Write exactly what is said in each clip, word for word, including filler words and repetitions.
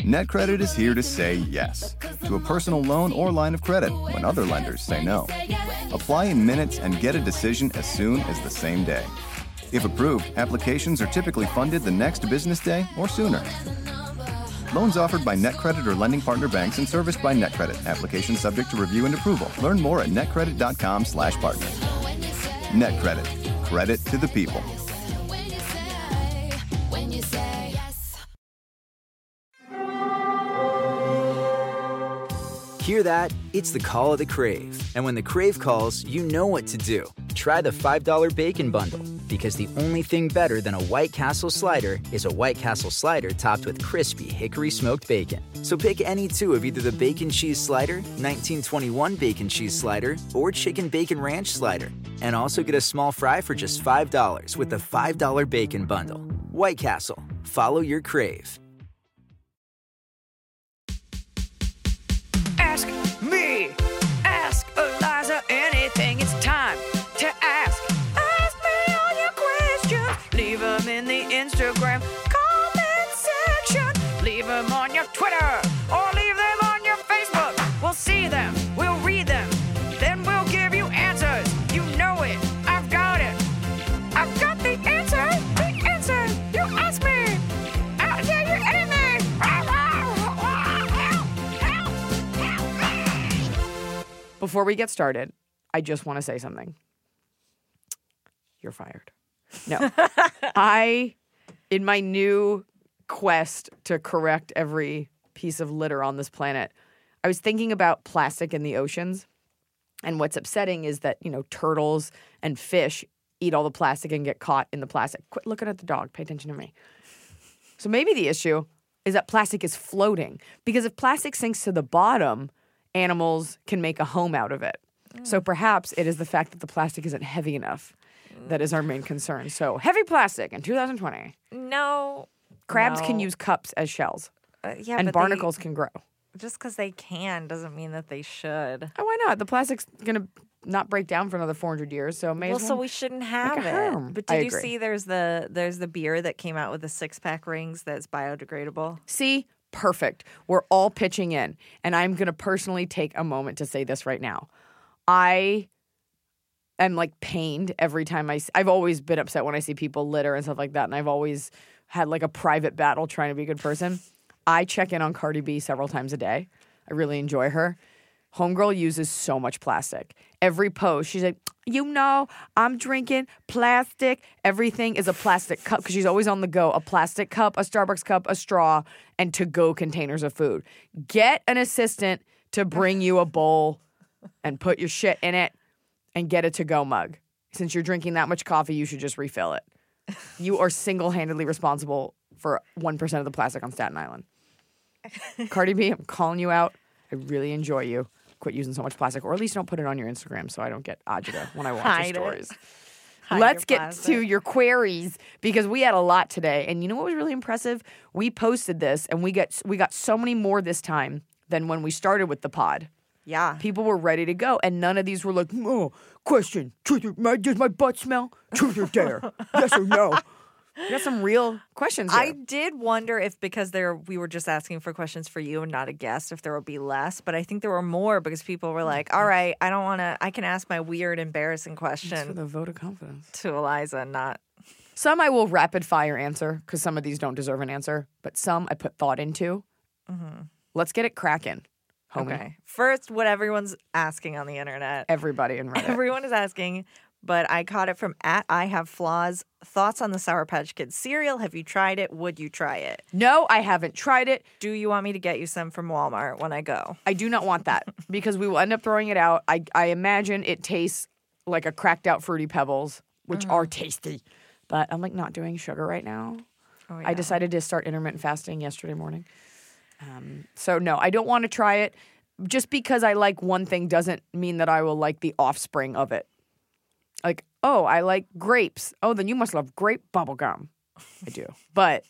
NetCredit is here to say yes to a personal loan or line of credit when other lenders say no. Apply in minutes and get a decision as soon as the same day. If approved, applications are typically funded the next business day or sooner. Loans offered by NetCredit or lending partner banks and serviced by NetCredit. Application subject to review and approval. Learn more at netcredit.com slash partner. NetCredit. Credit to the people. Hear that? It's the call of the Crave. And when the Crave calls, you know what to do. Try the five dollar Bacon Bundle. Because the only thing better than a White Castle slider is a White Castle slider topped with crispy hickory smoked bacon. So pick any two of either the Bacon Cheese Slider, nineteen twenty-one Bacon Cheese Slider, or Chicken Bacon Ranch Slider. And also get a small fry for just five dollars with the five dollar Bacon Bundle. White Castle. Follow your Crave. Ask me, ask Eliza anything. It's time to ask. Ask me all your questions. Leave them in the Instagram comment section. Leave them on your Twitter or leave them on your Facebook. We'll see them, we'll read them, then we'll give you answers. You know it, I've got it. I've got the answer, the answer. You ask me, I'll tell you anything. Before we get started, I just want to say something. You're fired. No. I, in my new quest to correct every piece of litter on this planet, I was thinking about plastic in the oceans. And what's upsetting is that, you know, turtles and fish eat all the plastic and get caught in the plastic. Quit looking at the dog. Pay attention to me. So maybe the issue is that plastic is floating. Because if plastic sinks to the bottom, animals can make a home out of it. Mm. So perhaps it is the fact that the plastic isn't heavy enough that is our main concern. So heavy plastic in two thousand twenty. No. Crabs no. can use cups as shells. Uh, yeah, and but barnacles they, can grow. Just because they can doesn't mean that they should. Oh, why not? The plastic's going to not break down for another four hundred years, so may well, as well so we shouldn't have make a it. harm. But I did you agree. see there's the there's the beer that came out with the six-pack rings that's biodegradable? See? Perfect. We're all pitching in. And I'm going to personally take a moment to say this right now. I am like pained every time I see, I've always been upset when I see people litter and stuff like that. And I've always had like a private battle trying to be a good person. I check in on Cardi B several times a day. I really enjoy her. Homegirl uses so much plastic. Every post, she's like, you know, I'm drinking plastic. Everything is a plastic cup because she's always on the go. A plastic cup, a Starbucks cup, a straw, and to-go containers of food. Get an assistant to bring you a bowl and put your shit in it and get a to-go mug. Since you're drinking that much coffee, you should just refill it. You are single-handedly responsible for one percent of the plastic on Staten Island. Cardi B, I'm calling you out. I really enjoy you. Quit using so much plastic, or at least don't put it on your Instagram so I don't get agita when I watch Hide your stories. Hide Let's your get plastic. to your queries because we had a lot today. And you know what was really impressive? We posted this and we got we got so many more this time than when we started with the pod. Yeah. People were ready to go, and none of these were like, oh, question, truth or, my, does my butt smell? Truth or dare? Yes or no? We got some real questions here. I did wonder if because there we were just asking for questions for you and not a guest, if there would be less. But I think there were more because people were like, all right, I don't want to, I can ask my weird, embarrassing It's for question the vote of confidence. to Eliza, not. Some I will rapid fire answer because some of these don't deserve an answer, but some I put thought into. Mm-hmm. Let's get it cracking, homie. Okay. First, what everyone's asking on the internet. Everybody in Reddit. Everyone is asking, but I caught it from at I Have Flaws. Thoughts on the Sour Patch Kids cereal? Have you tried it? Would you try it? No, I haven't tried it. Do you want me to get you some from Walmart when I go? I do not want that because we will end up throwing it out. I, I imagine it tastes like a cracked out Fruity Pebbles, which Mm-hmm. are tasty. But I'm like not doing sugar right now. Oh, yeah. I decided to start intermittent fasting yesterday morning. Um, so no, I don't want to try it. Just because I like one thing doesn't mean that I will like the offspring of it. Like, oh, I like grapes. Oh, then you must love grape bubblegum. I do. But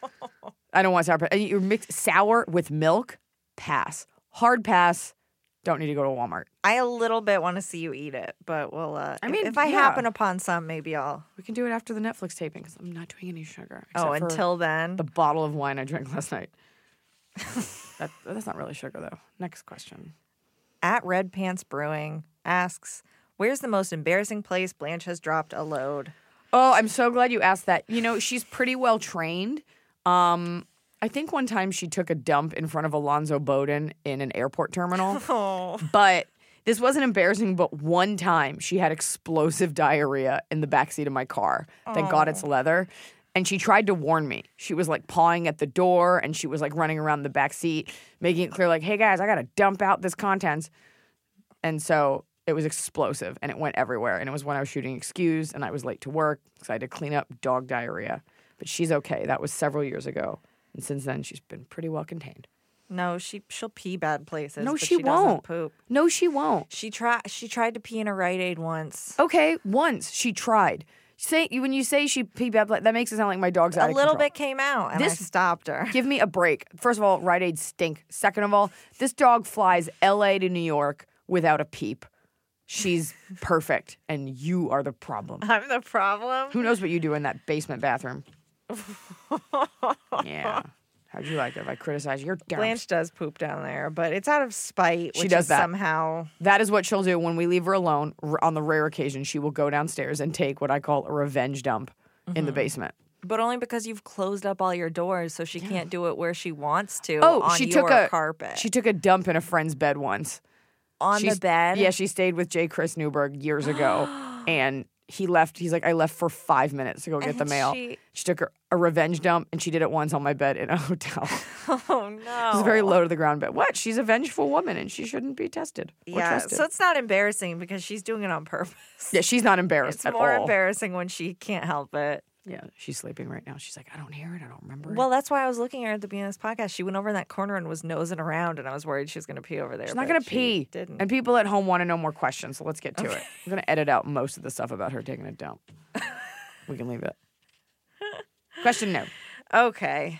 I don't want sour. And you mix sour with milk, pass. Hard pass. Don't need to go to Walmart. I a little bit want to see you eat it, but we'll. Uh, I if- mean, if I yeah. happen upon some, maybe I'll. We can do it after the Netflix taping because I'm not doing any sugar. Oh, except for until then. the bottle of wine I drank last night. that, that's not really sugar, though. Next question. At Red Pants Brewing asks, where's the most embarrassing place Blanche has dropped a load? Oh, I'm so glad you asked that. You know, she's pretty well trained. Um, I think one time she took a dump in front of Alonzo Bowden in an airport terminal. Oh. But this wasn't embarrassing, but one time she had explosive diarrhea in the backseat of my car. Thank oh. God it's leather. And she tried to warn me. She was like pawing at the door and she was like running around the back seat, making it clear like, hey guys, I got to dump out this contents. And so it was explosive and it went everywhere. And it was when I was shooting Excuse and I was late to work because I had to clean up dog diarrhea. But she's okay. That was several years ago. And since then, she's been pretty well contained. No, she, she'll pee bad places. No, but she, she won't. Doesn't poop. No, she won't. She, try, she tried to pee in a Rite Aid once. Okay, once. She tried. Say When you say she peed bad, that makes it sound like my dog's out a of little control. bit came out, and This- I stopped her. Give me a break. First of all, Rite Aid stink. Second of all, this dog flies L A to New York without a peep. She's perfect, and you are the problem. I'm the problem? Who knows what you do in that basement bathroom? Yeah. How'd you like it if I criticize your dumps? Blanche does poop down there, but it's out of spite, She which does is that. somehow... That is what she'll do when we leave her alone. R- On the rare occasion, she will go downstairs and take what I call a revenge dump Mm-hmm. in the basement. But only because you've closed up all your doors, so she can't do it where she wants to Oh, on she your took a carpet. She took a dump in a friend's bed once. on She's- the bed? Yeah, she stayed with J. Chris Newberg years ago, and he left. He's like, I left for five minutes to go get the And mail. she- She took a, a revenge dump, and she did it once on my bed in a hotel. Oh, no. It was a very low to the ground bed. What? She's a vengeful woman, and she shouldn't be tested or Yeah, trusted. so it's not embarrassing because she's doing it on purpose. Yeah, she's not embarrassed It's at more all. embarrassing when she can't help it. Yeah, she's sleeping right now. She's like, I don't hear it. I don't remember Well, it. that's why I was looking at her at the beginning of this podcast. She went over in that corner and was nosing around, and I was worried she was going to pee over there. She's not but going to she pee. Didn't. And people at home want to know more questions, so let's get to it. I'm going to edit out most of the stuff about her taking a dump. We can leave it. Question no. Okay.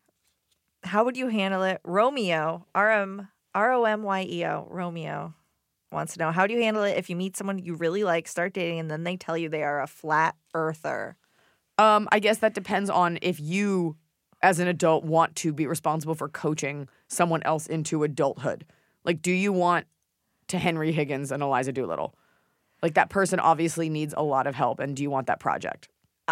How would you handle it? Romeo, R M R O M Y E O, Romeo wants to know, how do you handle it if you meet someone you really like, start dating, and then they tell you they are a flat earther? Um, I guess that depends on if you, as an adult, want to be responsible for coaching someone else into adulthood. Like, do you want to Henry Higgins and Eliza Doolittle? Like, that person obviously needs a lot of help, and do you want that project?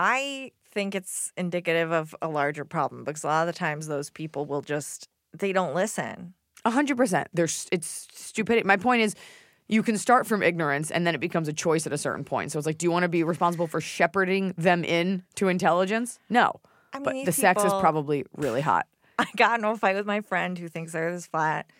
I think it's indicative of a larger problem because a lot of the times those people will just, they don't listen. A hundred percent. There's it's stupidity. My point is, you can start from ignorance, and then it becomes a choice at a certain point. So it's like, do you want to be responsible for shepherding them in to intelligence? No. I mean, But these the sex is people- probably really hot. I got into a fight with my friend who thinks they're this flat.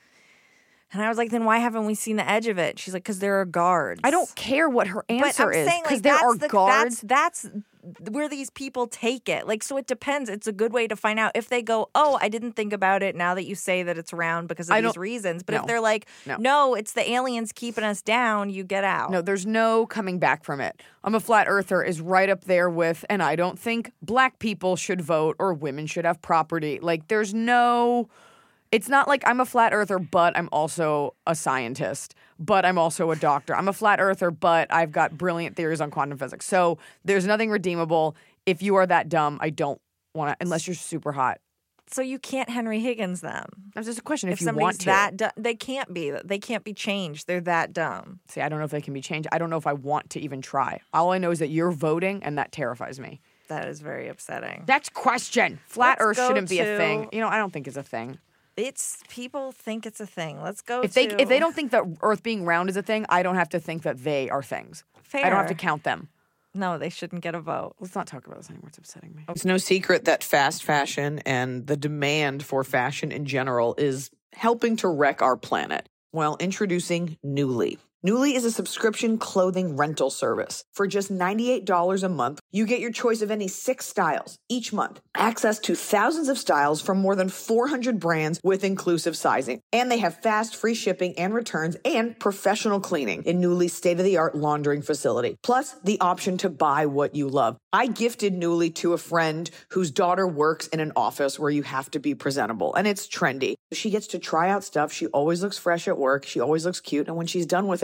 And I was like, then why haven't we seen the edge of it? She's like, because there are guards. I don't care what her But answer I'm is saying, because like, there that's are the, guards. That's, that's where these people take it. Like, so it depends. It's a good way to find out if they go, oh, I didn't think about it now that you say that it's round because of I these don't- reasons. But no. if they're like, No. no, it's the aliens keeping us down, you get out. No, there's no coming back from it. I'm a flat earther is right up there with, and I don't think black people should vote or women should have property. Like, there's no. It's not like I'm a flat earther, but I'm also a scientist, but I'm also a doctor. I'm a flat earther, but I've got brilliant theories on quantum physics. So there's nothing redeemable. If you are that dumb, I don't want to, unless you're super hot. So you can't Henry Higgins them. That's just a question. If, If you somebody's want to. that dumb, they can't be. They can't be changed. They're that dumb. See, I don't know if they can be changed. I don't know if I want to even try. All I know is that you're voting, and that terrifies me. That is very upsetting. Next question. Flat Let's Earth go shouldn't be a to- thing. You know, I don't think it's a thing. It's people think it's a thing. Let's go. If they to, if they don't think that Earth being round is a thing, I don't have to think that they are things. fair. I don't have to count them. No, they shouldn't get a vote. Let's not talk about this anymore. It's upsetting me. It's no secret that fast fashion and the demand for fashion in general is helping to wreck our planet. Well, introducing Nuuly. Nuuly is a subscription clothing rental service. For just ninety-eight dollars a month, you get your choice of any six styles each month, access to thousands of styles from more than four hundred brands with inclusive sizing. And they have fast, free shipping and returns and professional cleaning in Nuuly's state-of-the-art laundering facility. Plus, the option to buy what you love. I gifted Nuuly to a friend whose daughter works in an office where you have to be presentable, and it's trendy. She gets to try out stuff. She always looks fresh at work. She always looks cute. And when she's done with it,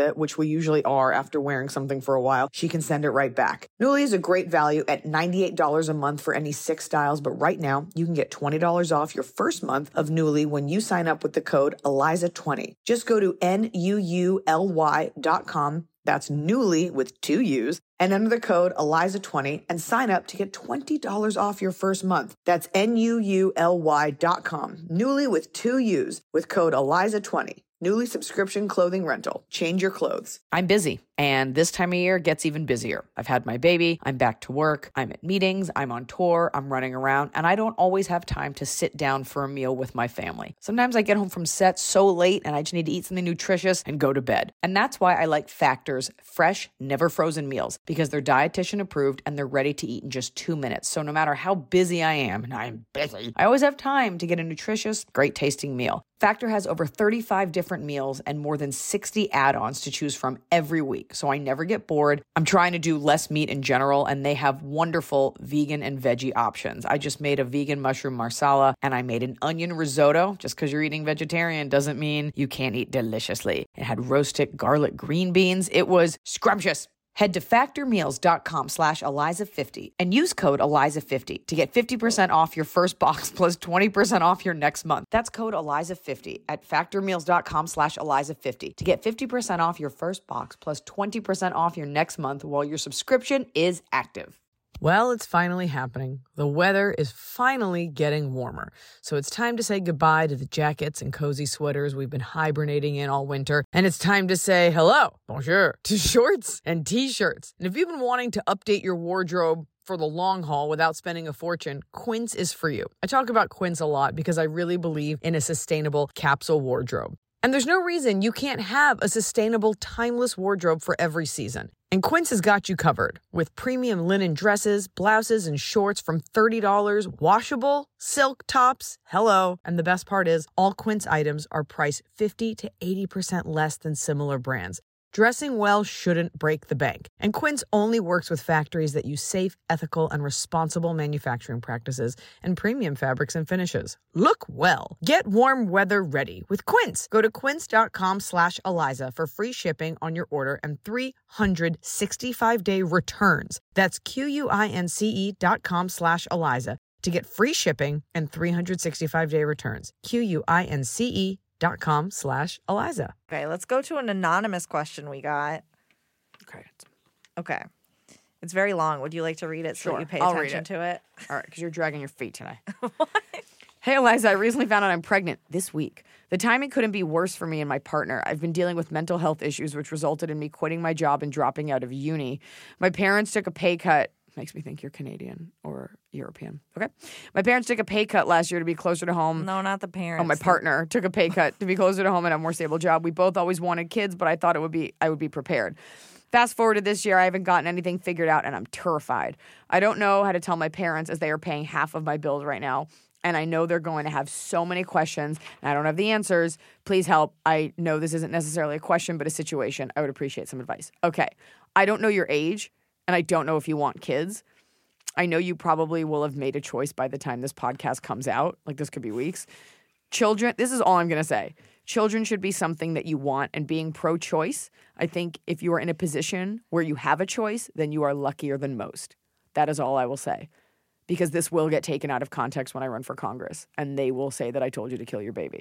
it, which we usually are after wearing something for a while, she can send it right back. Nuuly is a great value at ninety-eight dollars a month for any six styles, but right now you can get twenty dollars off your first month of Nuuly when you sign up with the code Eliza twenty. Just go to N U U L Y dot com. That's Nuuly with two U's, and enter the code Eliza twenty and sign up to get twenty dollars off your first month. That's N U U L Y dot com. Nuuly with two U's with code Eliza twenty. Nuuly subscription clothing rental. Change your clothes. I'm busy, and this time of year gets even busier. I've had my baby, I'm back to work, I'm at meetings, I'm on tour, I'm running around, and I don't always have time to sit down for a meal with my family. Sometimes I get home from set so late and I just need to eat something nutritious and go to bed. And that's why I like Factor's fresh, never frozen meals, because they're dietitian approved and they're ready to eat in just two minutes. So no matter how busy I am, and I'm busy, I always have time to get a nutritious, great tasting meal. Factor has over thirty-five different meals and more than sixty add-ons to choose from every week, so I never get bored. I'm trying to do less meat in general, and they have wonderful vegan and veggie options. I just made a vegan mushroom marsala, and I made an onion risotto. Just because you're eating vegetarian doesn't mean you can't eat deliciously. It had roasted garlic green beans. It was scrumptious. Head to factormeals.com slash Eliza50 and use code Eliza fifty to get fifty percent off your first box plus twenty percent off your next month. That's code Eliza fifty at factormeals.com slash Eliza50 to get fifty percent off your first box plus twenty percent off your next month while your subscription is active. Well, it's finally happening. The weather is finally getting warmer. So it's time to say goodbye to the jackets and cozy sweaters we've been hibernating in all winter. And it's time to say hello, bonjour, to shorts and t-shirts. And if you've been wanting to update your wardrobe for the long haul without spending a fortune, Quince is for you. I talk about Quince a lot because I really believe in a sustainable capsule wardrobe. And there's no reason you can't have a sustainable, timeless wardrobe for every season. And Quince has got you covered with premium linen dresses, blouses, and shorts from thirty dollars, washable, silk tops, hello. And the best part is all Quince items are priced fifty to eighty percent less than similar brands. Dressing well shouldn't break the bank. And Quince only works with factories that use safe, ethical, and responsible manufacturing practices and premium fabrics and finishes. Look well. Get warm weather ready with Quince. Go to quince.com slash Eliza for free shipping on your order and three hundred sixty-five day returns. That's Q-U-I-N-C-E dot com slash Eliza to get free shipping and three hundred sixty-five day returns. Q-U-I-N-C-E dot com slash Eliza. Okay, let's go to an anonymous question we got. Okay. Okay. It's very long. Would you like to read it so Sure, that you pay I'll read attention it. to it? All right, because you're dragging your feet today. Hey, Eliza, I recently found out I'm pregnant this week. The timing couldn't be worse for me and my partner. I've been dealing with mental health issues, which resulted in me quitting my job and dropping out of uni. My parents took a pay cut. Makes me think you're Canadian or European. Okay. My parents took a pay cut last year to be closer to home. No, not the parents. Oh, my partner took a pay cut to be closer to home and have a more stable job. We both always wanted kids, but I thought it would be I would be prepared. Fast forward to this year, I haven't gotten anything figured out, and I'm terrified. I don't know how to tell my parents as they are paying half of my bills right now, and I know they're going to have so many questions, and I don't have the answers. Please help. I know this isn't necessarily a question, but a situation. I would appreciate some advice. Okay. I don't know your age, and I don't know if you want kids. I know you probably will have made a choice by the time this podcast comes out. Like, this could be weeks. Children, this is all I'm going to say. Children should be something that you want, and being pro-choice, I think if you are in a position where you have a choice, then you are luckier than most. That is all I will say. Because this will get taken out of context when I run for Congress, and they will say that I told you to kill your baby.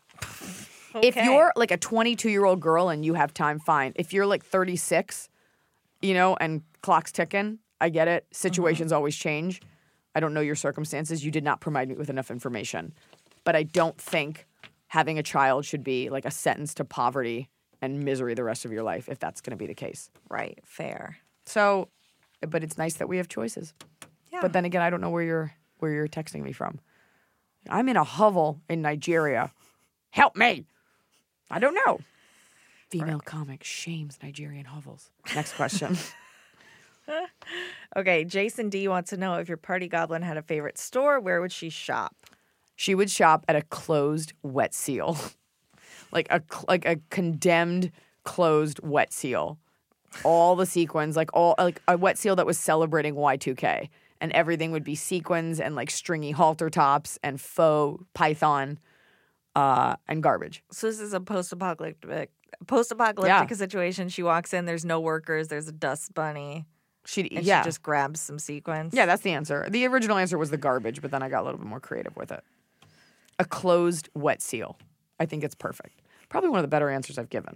Okay. If you're like a twenty-two-year-old girl and you have time, fine. If you're like thirty-six, you know, and clock's ticking, I get it. Situations mm-hmm. always change. I don't know your circumstances. You did not provide me with enough information. But I don't think having a child should be like a sentence to poverty and misery the rest of your life, if that's going to be the case. Right. Fair. So, but it's nice that we have choices. Yeah. But then again, I don't know where you're where you're texting me from. I'm in a hovel in Nigeria. Help me. I don't know. Female right. comic shames Nigerian hovels. Next question. Okay, Jason D wants to know if your party goblin had a favorite store, where would she shop? She would shop at a closed Wet Seal. like a like a condemned closed Wet Seal. All the sequins, like all like a Wet Seal that was celebrating Y two K. And everything would be sequins and like stringy halter tops and faux python uh, and garbage. So this is a post-apocalyptic Post-apocalyptic Yeah. situation. She walks in. There's no workers. There's a dust bunny. She And yeah she just grabs some sequins. yeah that's the answer. The original answer was the garbage, but then I got a little bit more creative with it. A closed wet seal. I think it's perfect. Probably one of the better answers I've given.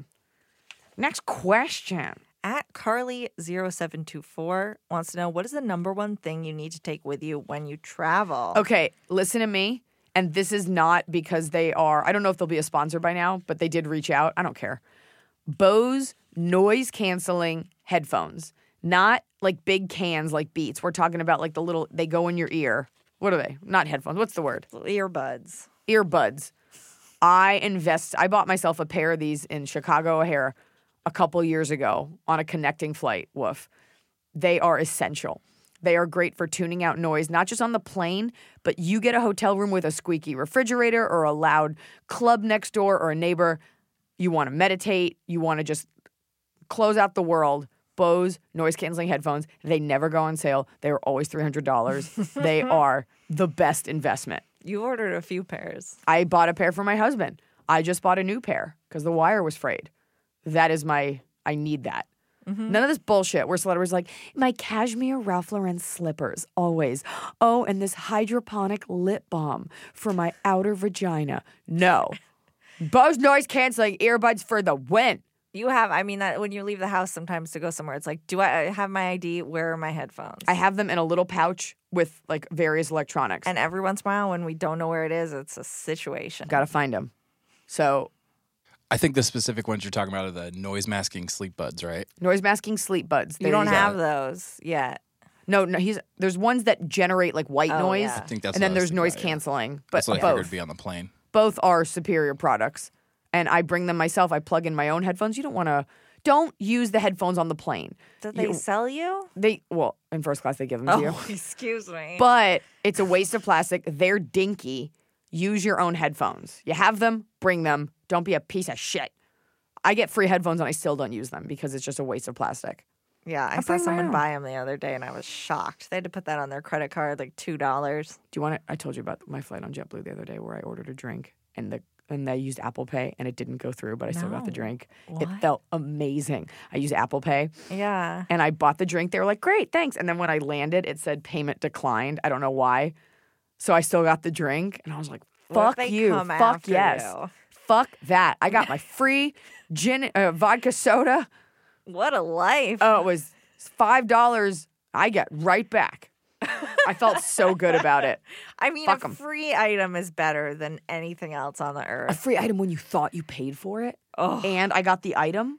Next question. At Carly zero seven two four wants to know, what is the number one thing you need to take with you when you travel? Okay, listen to me. And this is not because they are, I don't know if they'll be a sponsor by now, but they did reach out. I don't care. Bose noise canceling headphones, not like big cans like Beats. We're talking about like the little, they go in your ear. What are they? Not headphones. What's the word? Earbuds. Earbuds. I invest, I bought myself a pair of these in Chicago O'Hare a couple years ago on a connecting flight. Woof. They are essential. They are great for tuning out noise, not just on the plane, but you get a hotel room with a squeaky refrigerator or a loud club next door or a neighbor. You want to meditate. You want to just close out the world. Bose noise-canceling headphones, they never go on sale. They are always three hundred dollars. They are the best investment. You ordered a few pairs. I bought a pair for my husband. I just bought a new pair because the wire was frayed. That is my, I need that. Mm-hmm. None of this bullshit where celebrities are like, my cashmere Ralph Lauren slippers, always. Oh, and this hydroponic lip balm for my outer vagina. No. Bose noise canceling earbuds for the win. You have, I mean, that when you leave the house sometimes to go somewhere, it's like, do I have my I D? Where are my headphones? I have them in a little pouch with like various electronics. And every once in a while, when we don't know where it is, it's a situation. Gotta find them. So I think the specific ones you're talking about are the noise masking sleep buds, right? noise masking sleep buds. You There don't go. have those yet. No, no. He's there's ones that generate like white Oh, noise, yeah. I think that's and what then I was there's thinking noise about, yeah. canceling. But That's what I figured both would be on the plane. both are superior products, and I bring them myself. I plug in my own headphones. You don't want to. Don't use the headphones on the plane. Did they You- sell you? They well in first class they give them to you, Oh, excuse me. but it's a waste of plastic. They're dinky. Use your own headphones. You have them, bring them. Don't be a piece of shit. I get free headphones and I still don't use them because it's just a waste of plastic. yeah, I I saw bring my someone own. buy them the other day, and I was shocked. They had to put that on their credit card, like two dollars. Do you want it? I told you about my flight on JetBlue the other day where I ordered a drink and the and I used Apple Pay and it didn't go through, but I still got the No. drink. What? It felt amazing. I used Apple Pay Yeah. and I bought the drink. They were like, "Great, thanks." And then when I landed, it said payment declined. I don't know why. So I still got the drink and I was like, What if "Fuck they you. come Fuck after yes. you? Fuck that." I got my free gin uh, vodka soda. What a life. Oh, it was five dollars. I get right back. I felt so good about it. I mean, fuck a 'em. free item is better than anything else on the A earth. free item when you thought you paid for it. Oh. And I got the item.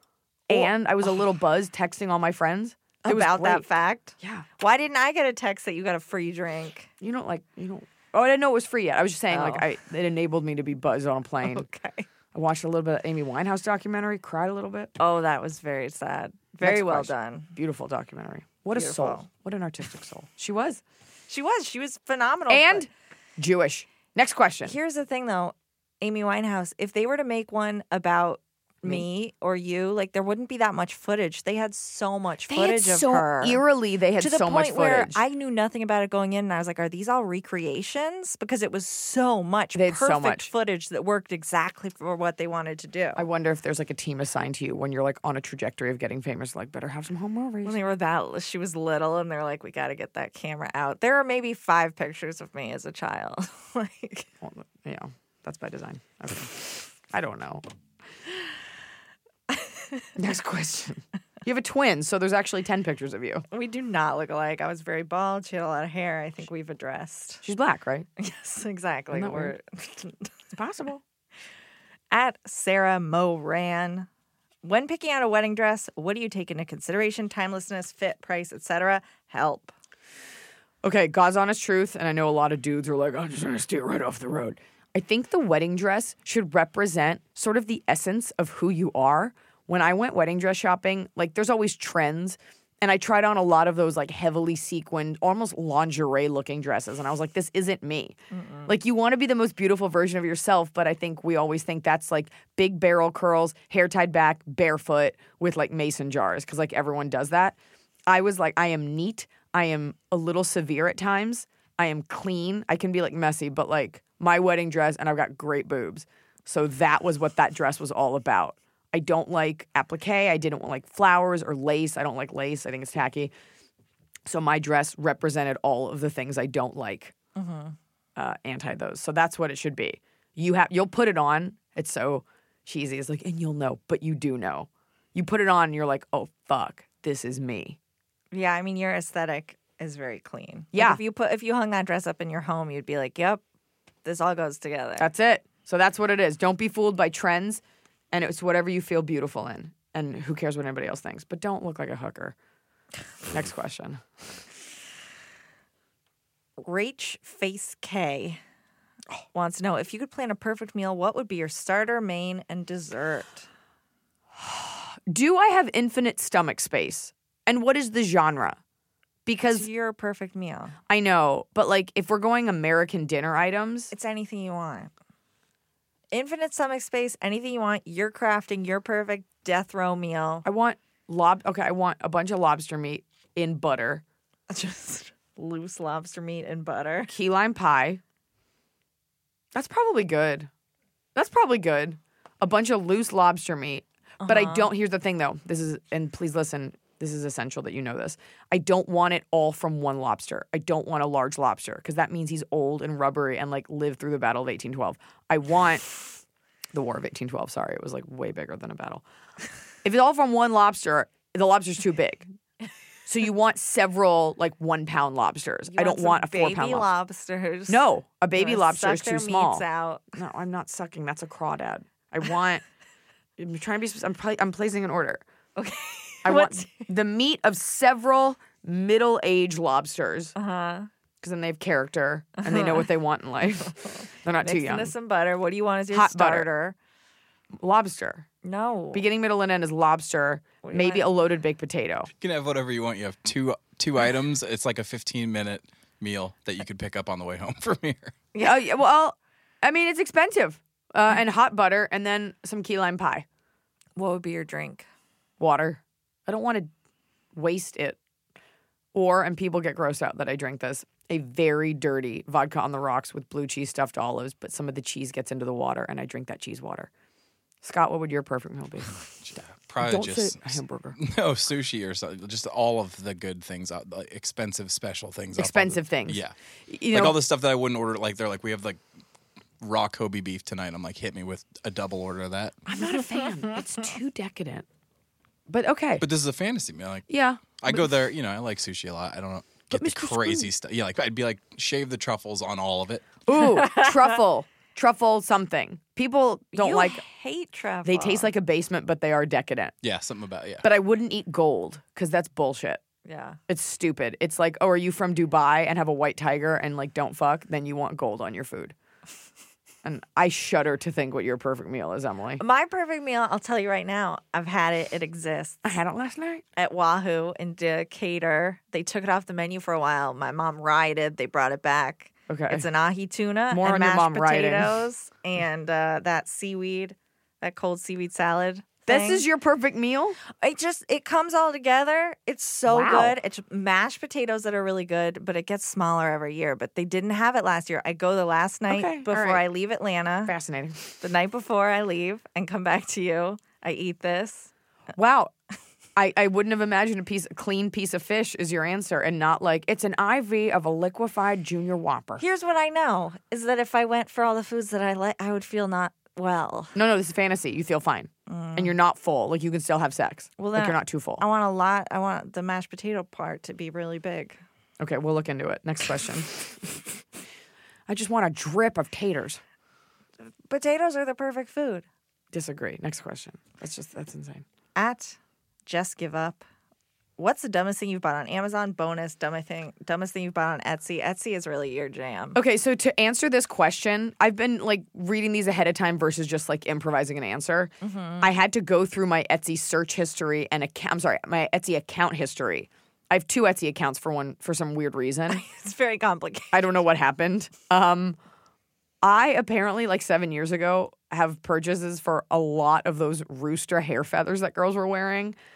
And I was a little buzzed texting all my friends. It was About that great. fact. Yeah. Why didn't I get a text that you got a free drink? You know, like, you know. Oh, I didn't know it was free yet. I was just saying, like, Oh. I it enabled me to be buzzed on a plane. Okay. I watched a little bit of Amy Winehouse documentary, cried a little bit. Oh, that was very sad. Very Next well question. done. Beautiful documentary. What a soul. Beautiful. What an artistic soul. She was. She was. She was phenomenal. And but Jewish. Next question. here's the thing, though, Amy Winehouse. If they were to make one about me or you, like there wouldn't be that much footage. They had so much They had footage of so her. eerily, they had to the so point much where footage. I knew nothing about it going in, and I was like, "Are these all recreations?" Because it was so much They had so perfect much. footage that worked exactly for what they wanted to do. I wonder if there's like a team assigned to you when you're like on a trajectory of getting famous. Like, better have some home movies. when they were that, she was little, and they're like, "We got to get that camera out." There are maybe five pictures of me as a child. like, Well, you know, that's by design. Okay. I don't know. Next question. You have a twin, so there's actually ten pictures of you. we do not look alike. I was very bald. She had a lot of hair. I think we've addressed. She's black, right? Yes, exactly. Isn't that We're weird? It's possible. at Sarah Moran. When picking out a wedding dress, what do you take into consideration? Timelessness, fit, price, et cetera. Help. Okay, God's honest truth, and I know a lot of dudes are like, I'm just gonna steer right off the road. I think the wedding dress should represent sort of the essence of who you are. When I went wedding dress shopping, like there's always trends. And I tried on a lot of those like heavily sequined, almost lingerie looking dresses. And I was like, this isn't me. Mm-mm. Like you want to be the most beautiful version of yourself. But I think we always think that's like big barrel curls, hair tied back, barefoot with like mason jars. Cause like everyone does that. I was like, I am neat. I am a little severe at times. I am clean. I can be like messy, but like my wedding dress and I've got great boobs. So that was what that dress was all about. I don't like applique. I didn't like flowers or lace. I don't like lace. I think it's tacky. So my dress represented all of the things I don't like. Mm-hmm. Uh, anti those. So that's what it should be. You have you'll put it on. It's so cheesy. It's like, and you'll know, but you do know. You put it on and you're like, oh fuck, this is me. Yeah, I mean your aesthetic is very clean. Yeah. Like if you put if you hung that dress up in your home, you'd be like, yep, this all goes together. That's it. So that's what it is. Don't be fooled by trends, and it's whatever you feel beautiful in. And who cares what anybody else thinks? But don't look like a hooker. Next question. Rach Face K wants to know, if you could plan a perfect meal, what would be your starter, main, and dessert? Do I have infinite stomach space? And what is the genre? Because It's your perfect meal. I know, but like if we're going American dinner items, It's anything you want. Infinite stomach space, anything you want. You're crafting your perfect death row meal. I want lob. Okay, I want a bunch of lobster meat in butter, Just loose lobster meat and butter. key lime pie. That's probably good. That's probably good. A bunch of loose lobster meat. But I don't, here's the thing though. This is, and please listen, this is essential that you know this. I don't want it all from one lobster. I don't want a large lobster because that means he's old and rubbery and like lived through the Battle of eighteen twelve. I want the War of eighteen twelve. Sorry, it was like way bigger than a battle. If it's all from one lobster, the lobster's too big. So you want several like one pound lobsters. You I don't some want a four pound baby lobster. lobsters. No, a You baby wanna lobster suck is too their small. meats out. No, I'm not sucking. That's a crawdad. I want. I'm trying to be. spec- I'm. Pla- I'm placing an order. Okay. I want What's- the meat of several middle-aged lobsters Uh-huh. because then they have character and they know what they want in life. They're not too Mixed young. into some butter. What do you want as your Hot butter. starter? Lobster. No. Beginning, middle, and end is lobster. do you Maybe want? a loaded baked potato. You can have whatever you want. You have two two items. It's like a fifteen minute meal that you could pick up on the way home from here. Yeah. yeah, well, I mean, it's expensive. Uh, and hot butter, and then some key lime pie. What would be your drink? Water. I don't want to waste it. Or, and people get grossed out that I drink this, a very dirty vodka on the rocks with blue cheese stuffed olives, but some of the cheese gets into the water, and I drink that cheese water. Scott, what would your perfect meal be? Probably Don't just say a hamburger. no sushi or something. Just all of the good things, uh, like expensive special things. up all Expensive the- things. Yeah, You like know, all the stuff that I wouldn't order. Like they're like, we have like raw Kobe beef tonight. I'm like, hit me with a double order of that. I'm not a fan. It's too decadent. But okay. But this is a fantasy meal. Like yeah. I go there, you know, I like sushi a lot. I don't know, get the Mister crazy stuff. Yeah, like I'd be like, shave the truffles on all of it. Ooh, truffle. Truffle something. People don't you like, hate truffle. they taste like a basement, but they are decadent. Yeah, something about yeah. But I wouldn't eat gold because that's bullshit. Yeah. It's stupid. It's like, oh, are you from Dubai and have a white tiger and like don't fuck? Then you want gold on your food. And I shudder to think what your perfect meal is, Emily. My perfect meal, I'll tell you right now, I've had it. It exists. I had it last night. At Wahoo in Decatur. They took it off the menu for a while. My mom rioted. They brought it back. Okay. It's an ahi tuna More and on your mashed mom rioting. potatoes and uh, that seaweed, that cold seaweed salad. This thing. is your perfect meal? It just it comes all together. It's so Wow. good. It's mashed potatoes that are really good, but it gets smaller every year. But they didn't have it last year. I go the last night Okay, all before right. I leave Atlanta. Fascinating. The night before I leave and come back to you, I eat this. Wow. I, I wouldn't have imagined a piece, a clean piece of fish is your answer and not like, it's an I V of a liquefied junior whopper. Here's what I know is that if I went for all the foods that I like, I would feel not well. No, no, this is fantasy. You feel fine. And you're not full. Like you can still have sex. Well, like then you're not too full. I want a lot. I want the mashed potato part to be really big. Okay, we'll look into it. Next question. I just want a drip of taters. Potatoes are the perfect food. Disagree. Next question. That's just, that's insane. At Just Give Up. What's the dumbest thing you've bought on Amazon? Bonus, dumbest thing, dumbest thing you've bought on Etsy. Etsy is really your jam. Okay, so to answer this question, I've been like reading these ahead of time versus just like improvising an answer. I had to go through my Etsy search history and account. I'm sorry, my Etsy account history. I have two Etsy accounts for one for some weird reason. It's very complicated. I don't know what happened. Um, I apparently like seven years ago have purchases for a lot of those rooster hair feathers that girls were wearing.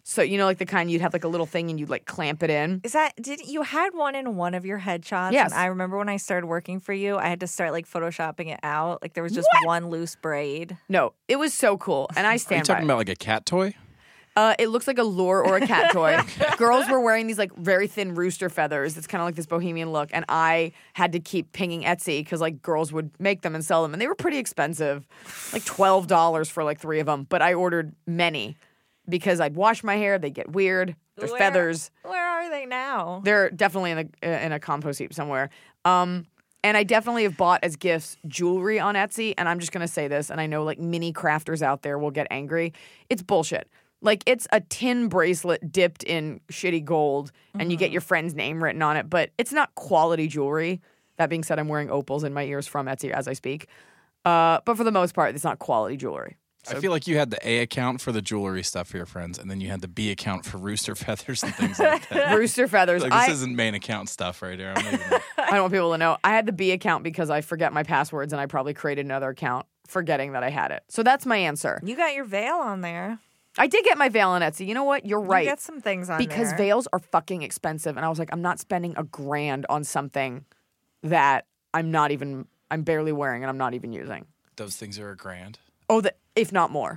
So, you know, like the kind you'd have like a little thing and you'd like clamp it in. Is that, did you had one in one of your headshots? Yes. And I remember when I started working for you, I had to start like photoshopping it out. Like there was just What? one loose braid. No, it was so cool. And I Are you stand talking by about like a cat toy? it. Uh, it looks like a lure or a cat toy. Girls were wearing these like very thin rooster feathers. It's kind of like this bohemian look. And I had to keep pinging Etsy because like girls would make them and sell them. And they were pretty expensive, like twelve dollars for like three of them. But I ordered many because I'd wash my hair. They get weird. There's Where- feathers. Where are they now? They're definitely in a in a compost heap somewhere. Um, and I definitely have bought as gifts jewelry on Etsy. And I'm just gonna say this, and I know like mini crafters out there will get angry. It's bullshit. Like it's a tin bracelet dipped in shitty gold, and Mm-hmm. you get your friend's name written on it. But it's not quality jewelry. That being said, I'm wearing opals in my ears from Etsy as I speak. Uh, but for the most part, it's not quality jewelry. I feel like you had the A account for the jewelry stuff for your friends, and then you had the B account for rooster feathers and things like that. Rooster feathers. Like, this I, isn't main account stuff right here. I'm leaving it. I don't want people to know. I had the B account because I forget my passwords, and I probably created another account forgetting that I had it. So that's my answer. You got your veil on there. I did get my veil on Etsy. You know what? You're right. You get some things on because there. veils are fucking expensive. And I was like, I'm not spending a grand on something that I'm not even, I'm barely wearing and I'm not even using. Those things are a grand. Oh, the, if not more.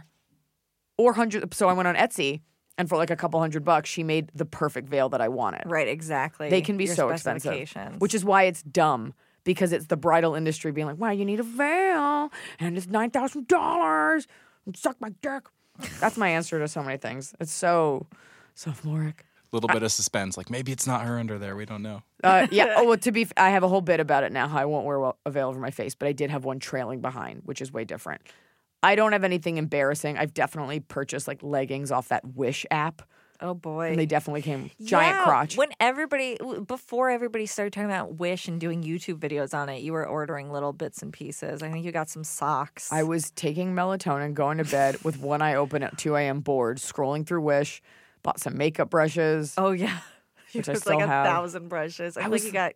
Or hundred. So I went on Etsy and for like a couple hundred bucks, she made the perfect veil that I wanted. Right, exactly. They can be Your so expensive. specifications. Which is why it's dumb. Because it's the bridal industry being like, wow, you need a veil and it's nine thousand dollars. Suck my dick. That's my answer to so many things. It's so sophomoric. A little bit of suspense. Like maybe it's not her under there. We don't know. Uh, yeah. Oh, well, to be, f- I have a whole bit about it now. How I won't wear a veil over my face, but I did have one trailing behind, which is way different. I don't have anything embarrassing. I've definitely purchased like leggings off that Wish app, Oh boy. and they definitely came giant Yeah, crotch. When everybody, before everybody started talking about Wish and doing YouTube videos on it, you were ordering little bits and pieces. I think you got some socks. I was taking melatonin, going to bed with one eye open at two a.m. bored, scrolling through Wish, bought some makeup brushes. Oh yeah, Which it I was still like a have. thousand brushes. I, I think was- you got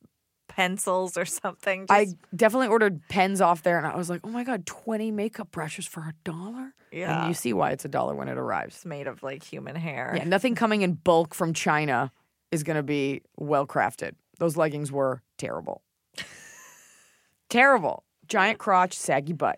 pencils or something. I Just- definitely ordered pens off there, and I was like, oh my God, twenty makeup brushes for a dollar? Yeah. And you see why it's a dollar when it arrives. it's made of like human hair. Yeah, nothing coming in bulk from China is going to be well crafted. Those leggings were terrible. Terrible. Giant crotch, saggy butt.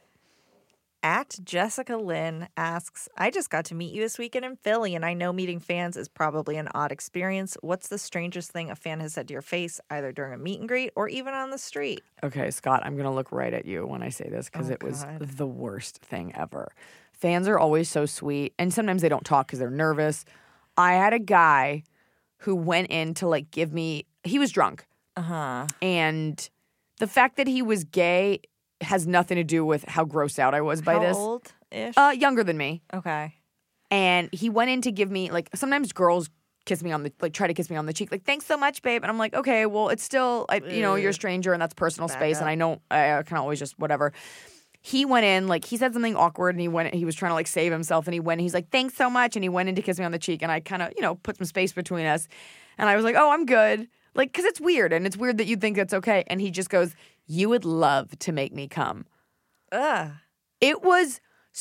At Jessica Lynn asks, I just got to meet you this weekend in Philly, and I know meeting fans is probably an odd experience. What's the strangest thing a fan has said to your face, either during a meet and greet or even on the street? Okay, Scott, I'm going to look right at you when I say this because Oh, it was God. the worst thing ever. Fans are always so sweet, and sometimes they don't talk because they're nervous. I had a guy who went in to like give me, he was drunk. Uh-huh. And the fact that he was gay has nothing to do with how grossed out I was by How this. old-ish? Uh, younger than me. okay. And he went in to give me, like, sometimes girls kiss me on the, like, try to kiss me on the cheek, like, thanks so much, babe. And I'm like, okay, well, it's still, I, you know, you're a stranger and that's personal Back space. up. And I know I, I can always just, whatever. He went in, like, he said something awkward and he went, he was trying to, like, save himself. And he went, he's like, thanks so much. And he went in to kiss me on the cheek. And I kind of, you know, put some space between us. And I was like, oh, I'm good. Like, because it's weird. And it's weird that you think it's okay. And he just goes, you would love to make me come. Ugh. It was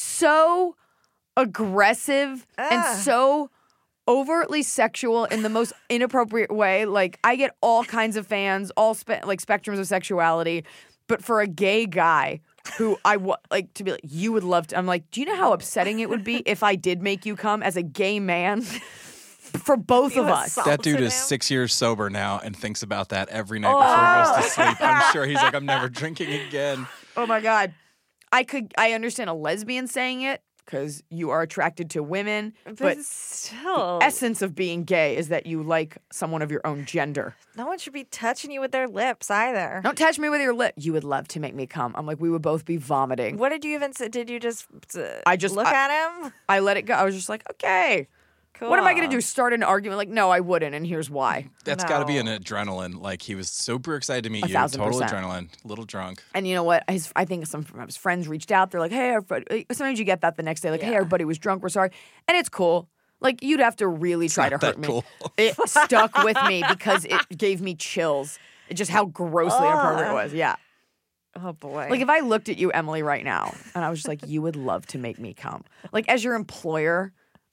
so aggressive Ah. and so overtly sexual in the most inappropriate way. Like, I get all kinds of fans, all spe- like spectrums of sexuality, but for a gay guy who I wa- like to be like, you would love to. I'm like, do you know how upsetting it would be if I did make you come as a gay man? For both You of us. assault- That dude Salted is him? six years sober now and thinks about that every night before he goes to sleep. I'm sure he's like, I'm never drinking again. Oh my God. I could, I understand a lesbian saying it because you are attracted to women, but But still, essence of being gay is that you like someone of your own gender. no one should be touching you with their lips either. Don't touch me with your lip. You would love to make me come. I'm like, we would both be vomiting. What did you even say? Did you just uh, I just- look I- at him? I let it go. I was just like, okay. Cool. What am I going to do? Start an argument? Like, no, I wouldn't, and here's why. That's got to be an No. adrenaline. Like he was super excited to meet A you. thousand Total percent. adrenaline. A little drunk. And you know what? His, I think some of his friends reached out. They're like, hey, everybody. Sometimes you get that the next day, like, hey, Yeah. everybody was drunk. We're sorry. And it's cool. Like, you'd have to really try to not hurt that me. cool. It stuck with me because it gave me chills. It just how grossly inappropriate it was. Yeah. Oh boy. Like, if I looked at you, Emily, right now, and I was just like, you would love to make me come. Like, as your employer,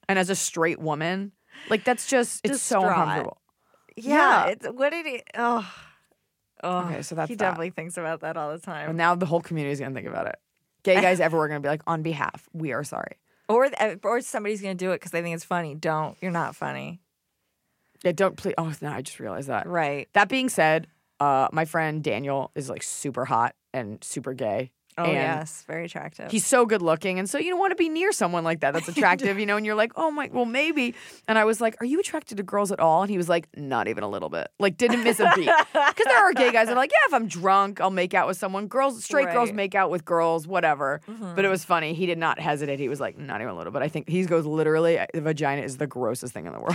And as a straight woman, like that's just, it's so Distraught. uncomfortable. Yeah. Yeah. It's, what did he? Oh. oh. Okay, so that's He that. definitely thinks about that all the time. And now the whole community is going to think about it. Gay guys everywhere are going to be like, on behalf, we are sorry. Or or somebody's going to do it because they think it's funny. Don't. You're not funny. Yeah, don't please. Oh, no, I just realized that. Right. That being said, uh, my friend Daniel is like super hot and super gay. Oh, and yes. Very attractive. He's so good looking. And so you don't want to be near someone like that that's attractive, you know, and you're like, oh my, well, maybe. And I was like, are you attracted to girls at all? And he was like, not even a little bit. Like, didn't miss a beat. Because there are gay guys that are like, yeah, if I'm drunk, I'll make out with someone. Girls, straight Right. girls make out with girls, whatever. Mm-hmm. But it was funny. He did not hesitate. He was like, not even a little bit. I think he goes literally, the vagina is the grossest thing in the world.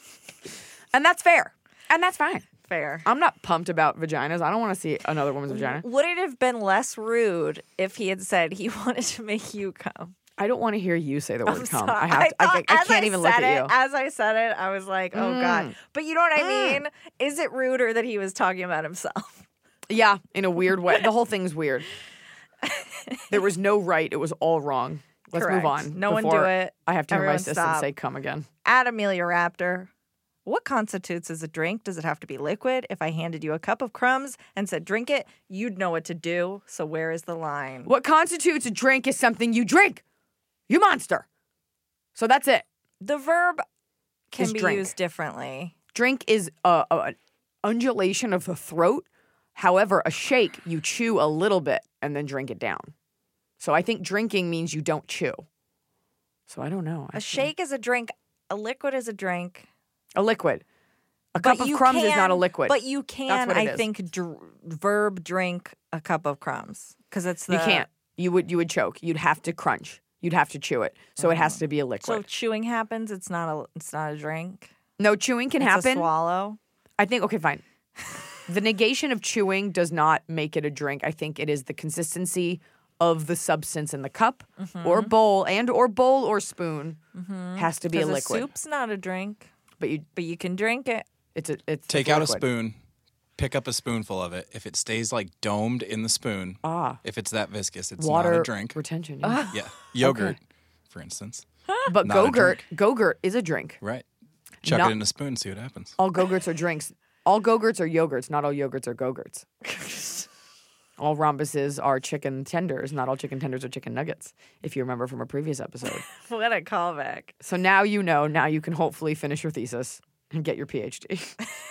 And that's fair. And that's fine. Fair. I'm not pumped about vaginas. I don't want to see another woman's vagina. Would it have been less rude if he had said he wanted to make you come? I don't want to hear you say the word I'm come. sorry. I have to, I, thought- I, I as can't even look said at it, you. As I said it, I was like, oh, God. But you know what I mean? Is it ruder that he was talking about himself? Yeah, in a weird way. The whole thing's weird. There was no right. It was all wrong. Let's Correct. move on. No one do before it. I have to hear my Everyone assistant stop. say come again. At Amelia Raptor, what constitutes as a drink? Does it have to be liquid? If I handed you a cup of crumbs and said drink it, you'd know what to do. So where is the line? What constitutes a drink is something you drink. You monster. So that's it. The verb can Is be drink. used differently. Drink is a, a, an undulation of the throat. However, a shake, you chew a little bit and then drink it down. So I think drinking means you don't chew. So I don't know. A actually. shake is a drink. A liquid is a drink. A liquid. A But cup of you crumbs is can- not a liquid. But you can, what it I is. think, dr- verb drink a cup of crumbs because it's the You can't. You would you would choke. You'd have to crunch. You'd have to chew it. So it has to be a liquid. So chewing happens. It's not a. It's not a drink. no, chewing can It's a happen. swallow. I think okay, fine. The negation of chewing does not make it a drink. I think it is the consistency of the substance in the cup Mm-hmm. or bowl and or bowl or spoon has to be a Because liquid. soup's not a drink, But you but you can drink it. it's a it's Take it's out a liquid. spoon, pick up a spoonful of it. If it stays like domed in the spoon, Ah. if it's that viscous, it's Water not a drink. retention. Yeah. Yeah, yogurt, for instance. But Not a Go-Gurt, Go-Gurt is a drink. Right. Chuck Not- it in a spoon, see what happens. All Go-Gurts are drinks. All Go-Gurts are yogurts. Not all yogurts are Go-Gurts. All rhombuses are chicken tenders. Not all chicken tenders are chicken nuggets, if you remember from a previous episode. What a callback. So now you know. Now you can hopefully finish your thesis and get your P H D.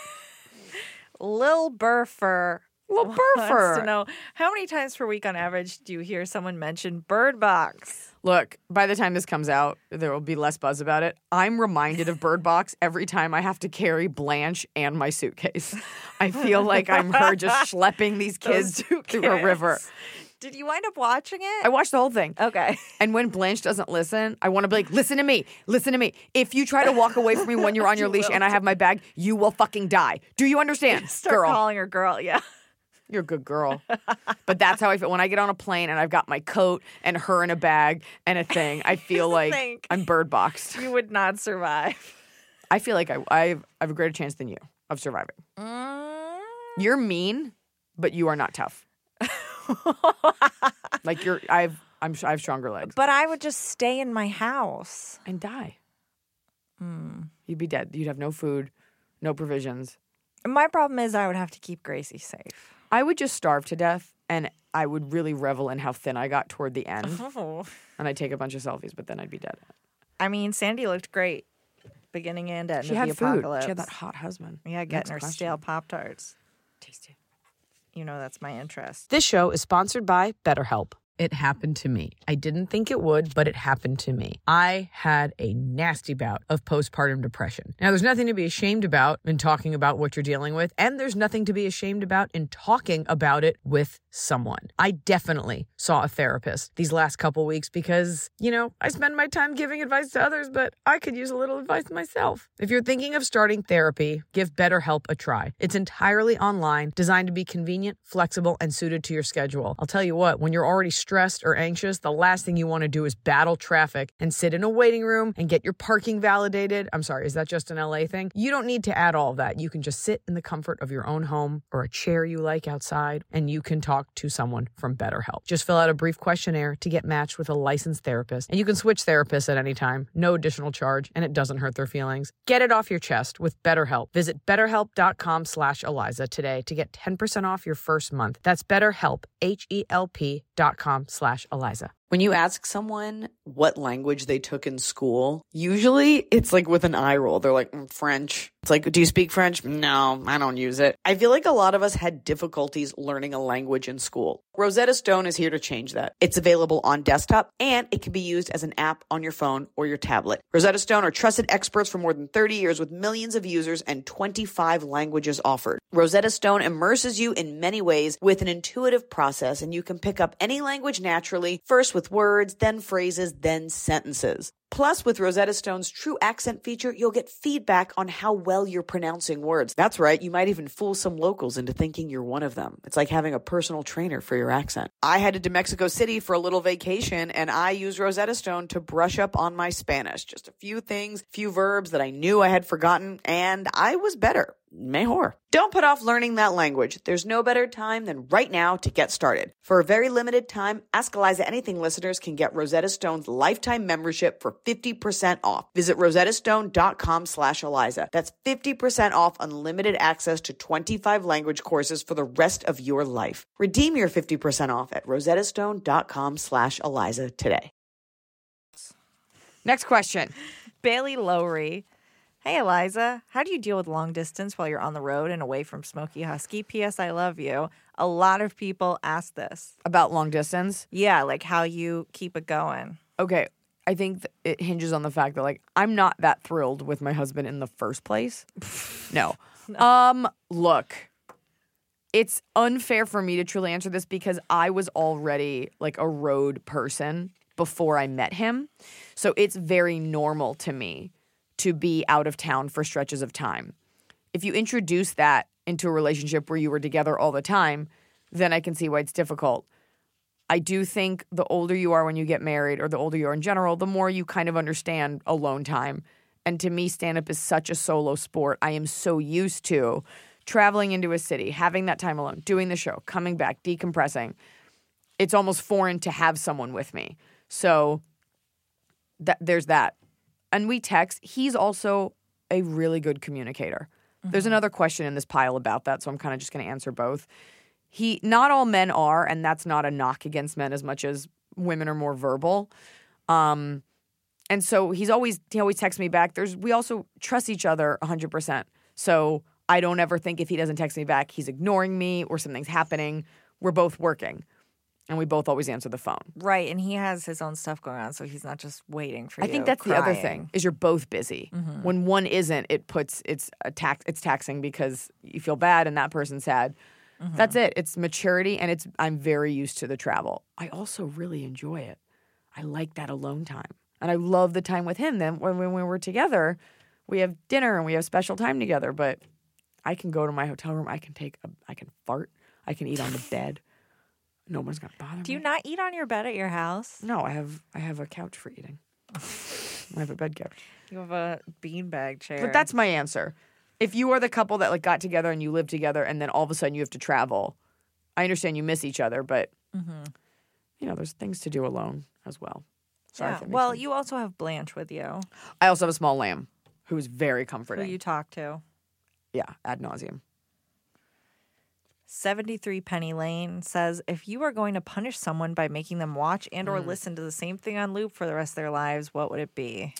Lil Burfer. Lil Wants Burfer. to know how many times per week on average do you hear someone mention Bird Box? Look, by the time this comes out, there will be less buzz about it. I'm reminded of Bird Box every time I have to carry Blanche and my suitcase. I feel like I'm her just schlepping these kids Those two through a kids. river. Did you wind up watching it? I watched the whole thing. Okay. And when Blanche doesn't listen, I want to be like, listen to me, listen to me. If you try to walk away from me when you're on your You leash will. and I have my bag, you will fucking die. Do you understand? Start girl? calling her girl. Yeah. You're a good girl. But that's how I feel. When I get on a plane and I've got my coat and her in a bag and a thing, I feel the like thing. I'm bird boxed. You would not survive. I feel like I, I have a greater chance than you of surviving. Mm. You're mean, but you are not tough. Like you're, I've, I'm, I have stronger legs But I would just stay in my house. and die. Hmm. You'd be dead. You'd have no food, no provisions. My problem is I would have to keep Gracie safe. I would just starve to death, and I would really revel in how thin I got toward the end. Oh. And I'd take a bunch of selfies, but then I'd be dead. I mean, Sandy looked great, beginning and end She of had the food. apocalypse. She had that hot husband. Yeah, Next getting her question. stale Pop Tarts. Tasty. You know that's my interest. This show is sponsored by BetterHelp. It happened to me. I didn't think it would, but it happened to me. I had a nasty bout of postpartum depression. Now, there's nothing to be ashamed about in talking about what you're dealing with, and there's nothing to be ashamed about in talking about it with someone. I definitely saw a therapist these last couple weeks because, you know, I spend my time giving advice to others, but I could use a little advice myself. If you're thinking of starting therapy, give BetterHelp a try. It's entirely online, designed to be convenient, flexible, and suited to your schedule. I'll tell you what, when you're already stressed or anxious, the last thing you want to do is battle traffic and sit in a waiting room and get your parking validated. I'm sorry, is that just an L A thing? You don't need to add all of that. You can just sit in the comfort of your own home or a chair you like outside, and you can talk to someone from BetterHelp. Just fill out a brief questionnaire to get matched with a licensed therapist, and you can switch therapists at any time. No additional charge, and it doesn't hurt their feelings. Get it off your chest with BetterHelp. Visit betterhelp.com slash Eliza today to get ten percent off your first month. That's BetterHelp, H-E-L-P dot com slash Eliza. When you ask someone what language they took in school, usually it's like with an eye roll. They're like, mm, French. It's like, do you speak French? No, I don't use it. I feel like a lot of us had difficulties learning a language in school. Rosetta Stone is here to change that. It's available on desktop, and it can be used as an app on your phone or your tablet. Rosetta Stone are trusted experts for more than thirty years with millions of users and twenty-five languages offered. Rosetta Stone immerses you in many ways with an intuitive process, and you can pick up any language naturally, first with words, then phrases, then sentences. Plus, with Rosetta Stone's True Accent feature, you'll get feedback on how well you're pronouncing words. That's right, you might even fool some locals into thinking you're one of them. It's like having a personal trainer for your accent. I headed to Mexico City for a little vacation, and I used Rosetta Stone to brush up on my Spanish. Just a few things, few verbs that I knew I had forgotten, and I was better. Mejor. Don't put off learning that language. There's no better time than right now to get started. For a very limited time, Ask Eliza Anything listeners can get Rosetta Stone's lifetime membership for fifty percent off. Visit rosettastone.com slash Eliza. That's fifty percent off unlimited access to twenty-five language courses for the rest of your life. Redeem your fifty percent off at rosettastone.com slash Eliza today. Next question. Bailey Lowry. Hey, Eliza, how do you deal with long distance while you're on the road and away from Smoky Husky? P S. I love you. A lot of people ask this. About long distance? Yeah, like how you keep it going. Okay, I think th- it hinges on the fact that, like, I'm not that thrilled with my husband in the first place. No. no. Um, look, it's unfair for me to truly answer this because I was already, like, a road person before I met him. So it's very normal to me to be out of town for stretches of time. If you introduce that into a relationship where you were together all the time, then I can see why it's difficult. I do think the older you are when you get married, or the older you are in general, the more you kind of understand alone time. And to me, stand-up is such a solo sport. I am so used to traveling into a city, having that time alone, doing the show, coming back, decompressing. It's almost foreign to have someone with me. So that, there's that. And we text. He's also a really good communicator. Mm-hmm. There's another question in this pile about that, so I'm kind of just going to answer both. He, not all men are, and that's not a knock against men as much as women are more verbal. Um, and so he's always he always texts me back. There's we also trust each other one hundred percent. So I don't ever think if he doesn't text me back, he's ignoring me or something's happening. We're both working. And we both always answer the phone. Right, and he has his own stuff going on, so he's not just waiting for I you. think that's crying. the other thing, is you're both busy. Mm-hmm. When one isn't, it puts it's a tax it's taxing because you feel bad and that person's sad. Mm-hmm. That's it. It's maturity, and it's I'm very used to the travel. I also really enjoy it. I like that alone time. And I love the time with him. Then when, when we're together, we have dinner and we have special time together, but I can go to my hotel room, I can take a, I can fart, I can eat on the bed. No one's gonna bother me. Do you not eat on your bed at your house? No, I have I have a couch for eating. I have a bed couch. You have a beanbag chair. But that's my answer. If you are the couple that like got together and you live together and then all of a sudden you have to travel, I understand you miss each other, but mm-hmm. you know, there's things to do alone as well. Sorry yeah. if that makes Well, sense. you also have Blanche with you. I also have a small lamb who is very comforting. Who you talk to. Yeah, ad nauseum. seventy-three Penny Lane says, if you were going to punish someone by making them watch and or mm. listen to the same thing on loop for the rest of their lives, what would it be?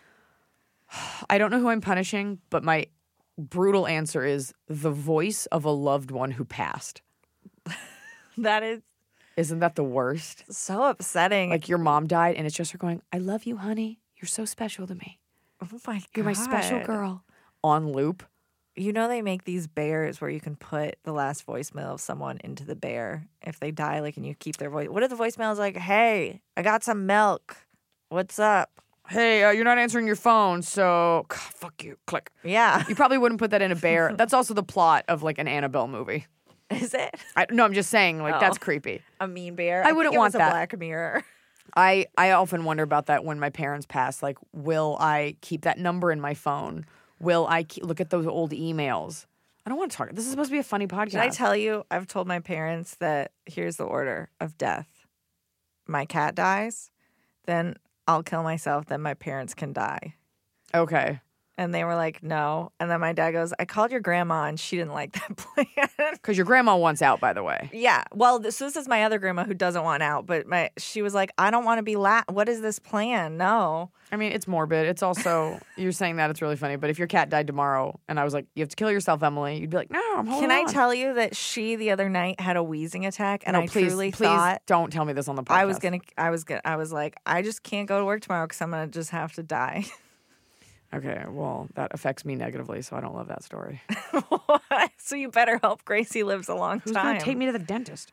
I don't know who I'm punishing, but my brutal answer is the voice of a loved one who passed. That is... Isn't that the worst? So upsetting. Like your mom died and it's just her going, I love you, honey. You're so special to me. Oh my God. You're my special girl. On loop. You know they make these bears where you can put the last voicemail of someone into the bear if they die, like, and you keep their voice. What if the voicemail is like, hey, I got some milk. What's up? Hey, uh, you're not answering your phone, so God, fuck you. Click. Yeah. You probably wouldn't put that in a bear. That's also the plot of, like, an Annabelle movie. Is it? I, no, I'm just saying, like, Oh. that's creepy. A mean bear? I wouldn't think it want was that. a Black Mirror. I, I often wonder about that when my parents pass. Like, will I keep that number in my phone? Will I keep, look at those old emails? I don't want to talk. This is supposed to be a funny podcast. Did I tell you, I've told my parents that here's the order of death. My cat dies, then I'll kill myself, then my parents can die. Okay. And they were like, no. And then my dad goes, I called your grandma and she didn't like that plan. Because your grandma wants out, by the way. Yeah. Well, this, so this is my other grandma who doesn't want out, but my she was like, I don't want to be la- what is this plan? No. I mean, it's morbid. It's also, you're saying that, it's really funny. But if your cat died tomorrow and I was like, you have to kill yourself, Emily, you'd be like, no, I'm holding Can on. I tell you that she the other night had a wheezing attack and No, I please, truly please thought don't tell me this on the podcast. I was going to I was going to I was like, I just can't go to work tomorrow cuz I'm going to just have to die. Okay, well, that affects me negatively, so I don't love that story. So you better hope Gracie lives a long Who's time. going to take me to the dentist?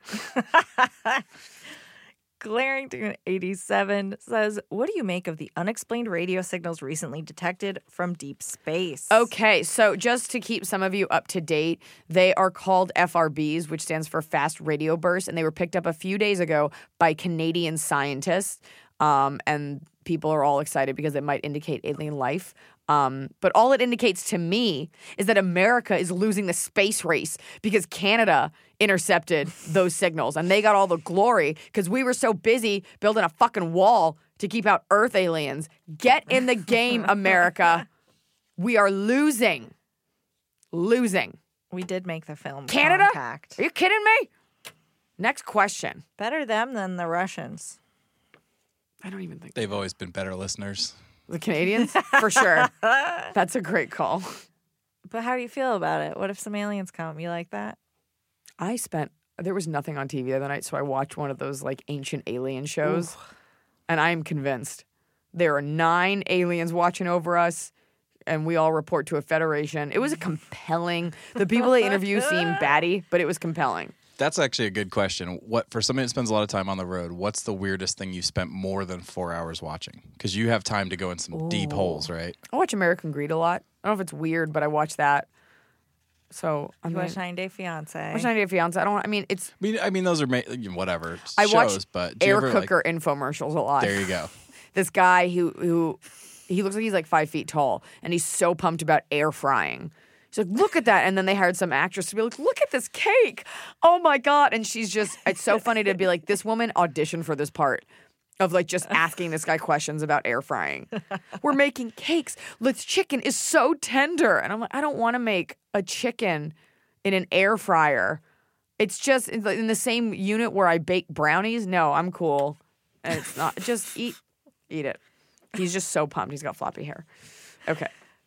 Glarington eighty-seven says, what do you make of the unexplained radio signals recently detected from deep space? Okay, so just to keep some of you up to date, they are called F R Bs, which stands for Fast Radio Bursts, and they were picked up a few days ago by Canadian scientists, um, and people are all excited because it might indicate alien life. Um, but all it indicates to me is that America is losing the space race because Canada intercepted those signals and they got all the glory because we were so busy building a fucking wall to keep out Earth aliens. Get in the game, America. We are losing. Losing. We did make the film Canada? Contact. Are you kidding me? Next question. Better them than the Russians. I don't even think They've always been better listeners. the Canadians? For sure. That's a great call. But how do you feel about it? What if some aliens come? You like that? I spent, there was nothing on T V the other night, so I watched one of those like ancient alien shows, and I am convinced there are nine aliens watching over us, and we all report to a federation. It was a compelling, the people they interview seem batty, but it was compelling. That's actually a good question. What for somebody that spends a lot of time on the road, what's the weirdest thing you spent more than four hours watching? Because you have time to go in some deep holes, right? I watch American Greed a lot. I don't know if it's weird, but I watch that. So I You mean, watch nine Day Fiance. I watch ninety Day Fiance. I don't. I mean, it's I mean, I mean, those are ma- whatever I shows, watch but do you air ever, like- cooker infomercials a lot. there you go. This guy who who he looks like he's like five feet tall, and he's so pumped about air frying. He's like, look at that. And then they hired some actress to be like, look at this cake. Oh my God. And she's just, it's so funny to be like, this woman auditioned for this part of like just asking this guy questions about air frying. We're making cakes. This chicken is so tender. And I'm like, I don't want to make a chicken in an air fryer. It's just in the same unit where I bake brownies. No, I'm cool. And it's not, just eat, eat it. He's just so pumped. He's got floppy hair. Okay.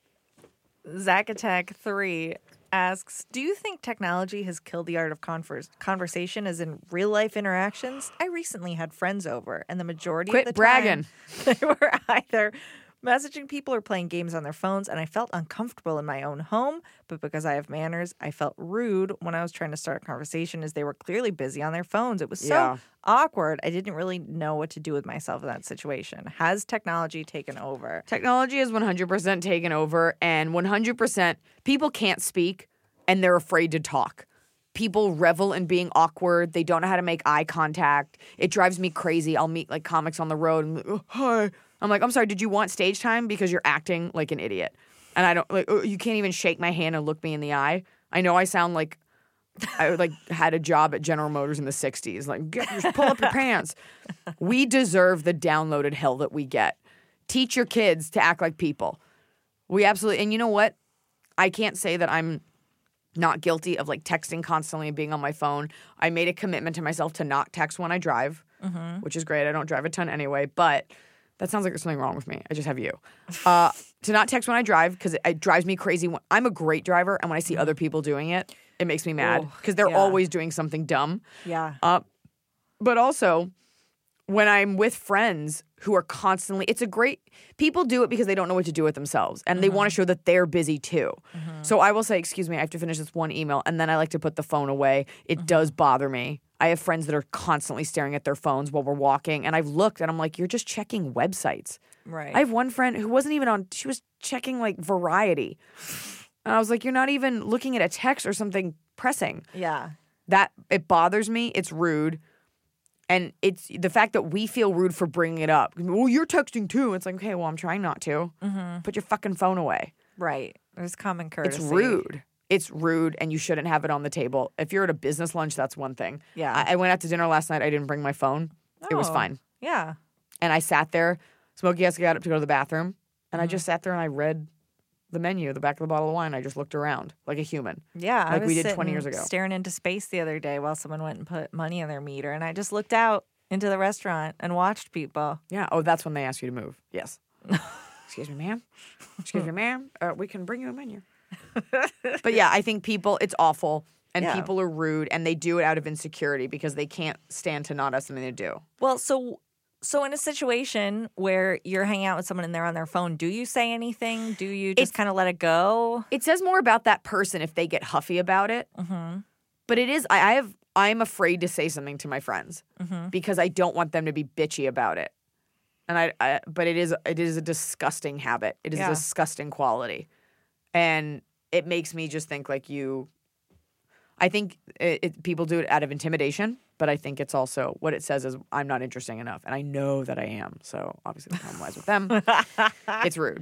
Zack Attack three asks, do you think technology has killed the art of converse- conversation as in real-life interactions? I recently had friends over, and the majority Quit of the bragging. time they were either messaging people or playing games on their phones, and I felt uncomfortable in my own home, but because I have manners, I felt rude when I was trying to start a conversation as they were clearly busy on their phones. It was so Yeah. awkward. I didn't really know what to do with myself in that situation. Has technology taken over? Technology is one hundred percent taken over, and one hundred percent people can't speak and they're afraid to talk. People revel in being awkward. They don't know how to make eye contact. It drives me crazy. I'll meet like comics on the road and oh, hi. I'm like, I'm sorry, did you want stage time? Because you're acting like an idiot. And I don't like oh, you can't even shake my hand and look me in the eye. I know I sound like I like had a job at General Motors in the sixties. Like, get, just pull up your pants. We deserve the downloaded hell that we get. Teach your kids to act like people. We absolutely, and you know what? I can't say that I'm not guilty of like texting constantly and being on my phone. I made a commitment to myself to not text when I drive, mm-hmm. which is great. I don't drive a ton anyway, but that sounds like there's something wrong with me. I just have you. Uh, to not text when I drive because it, it drives me crazy. When, I'm a great driver, and when I see other people doing it, it makes me mad because they're yeah. always doing something dumb. Yeah. Uh, but also, when I'm with friends who are constantly, it's a great, people do it because they don't know what to do with themselves and they want to show that they're busy too. Mm-hmm. So I will say, excuse me, I have to finish this one email and then I like to put the phone away. It mm-hmm. does bother me. I have friends that are constantly staring at their phones while we're walking and I've looked and I'm like, you're just checking websites. Right. I have one friend who wasn't even on, she was checking like Variety. And I was like, you're not even looking at a text or something pressing. Yeah. That it bothers me. It's rude. And it's the fact that we feel rude for bringing it up. Well, you're texting too. It's like, okay, well, I'm trying not to. Mm-hmm. Put your fucking phone away. Right. There's common courtesy. It's rude. It's rude, and you shouldn't have it on the table. If you're at a business lunch, that's one thing. Yeah. I, I went out to dinner last night. I didn't bring my phone. Oh, it was fine. Yeah. And I sat there. Smokey has to get up to go to the bathroom. And Mm-hmm. I just sat there and I read the menu, the back of the bottle of wine. I just looked around like a human. Yeah. I Like was we did twenty sitting years ago. staring into space the other day while someone went and put money in their meter, and I just looked out into the restaurant and watched people. Yeah. Oh, that's when they ask you to move. Yes. Excuse me, ma'am. Excuse me, ma'am. Uh, we can bring you a menu. But yeah, I think people, it's awful. And Yeah. people are rude, and they do it out of insecurity because they can't stand to not have something to do. Well, so so in a situation where you're hanging out with someone and they're on their phone, do you say anything? Do you just It's- kind of let it go? It says more about that person if they get huffy about it. Mm-hmm. But it is, I, I have, I'm afraid to say something to my friends Mm-hmm. because I don't want them to be bitchy about it. And I, I but it is, it is a disgusting habit. It is Yeah. a disgusting quality. And it makes me just think like you, I think it, it, people do it out of intimidation, but I think it's also what it says is I'm not interesting enough. And I know that I am. So obviously the problem lies with them. It's rude.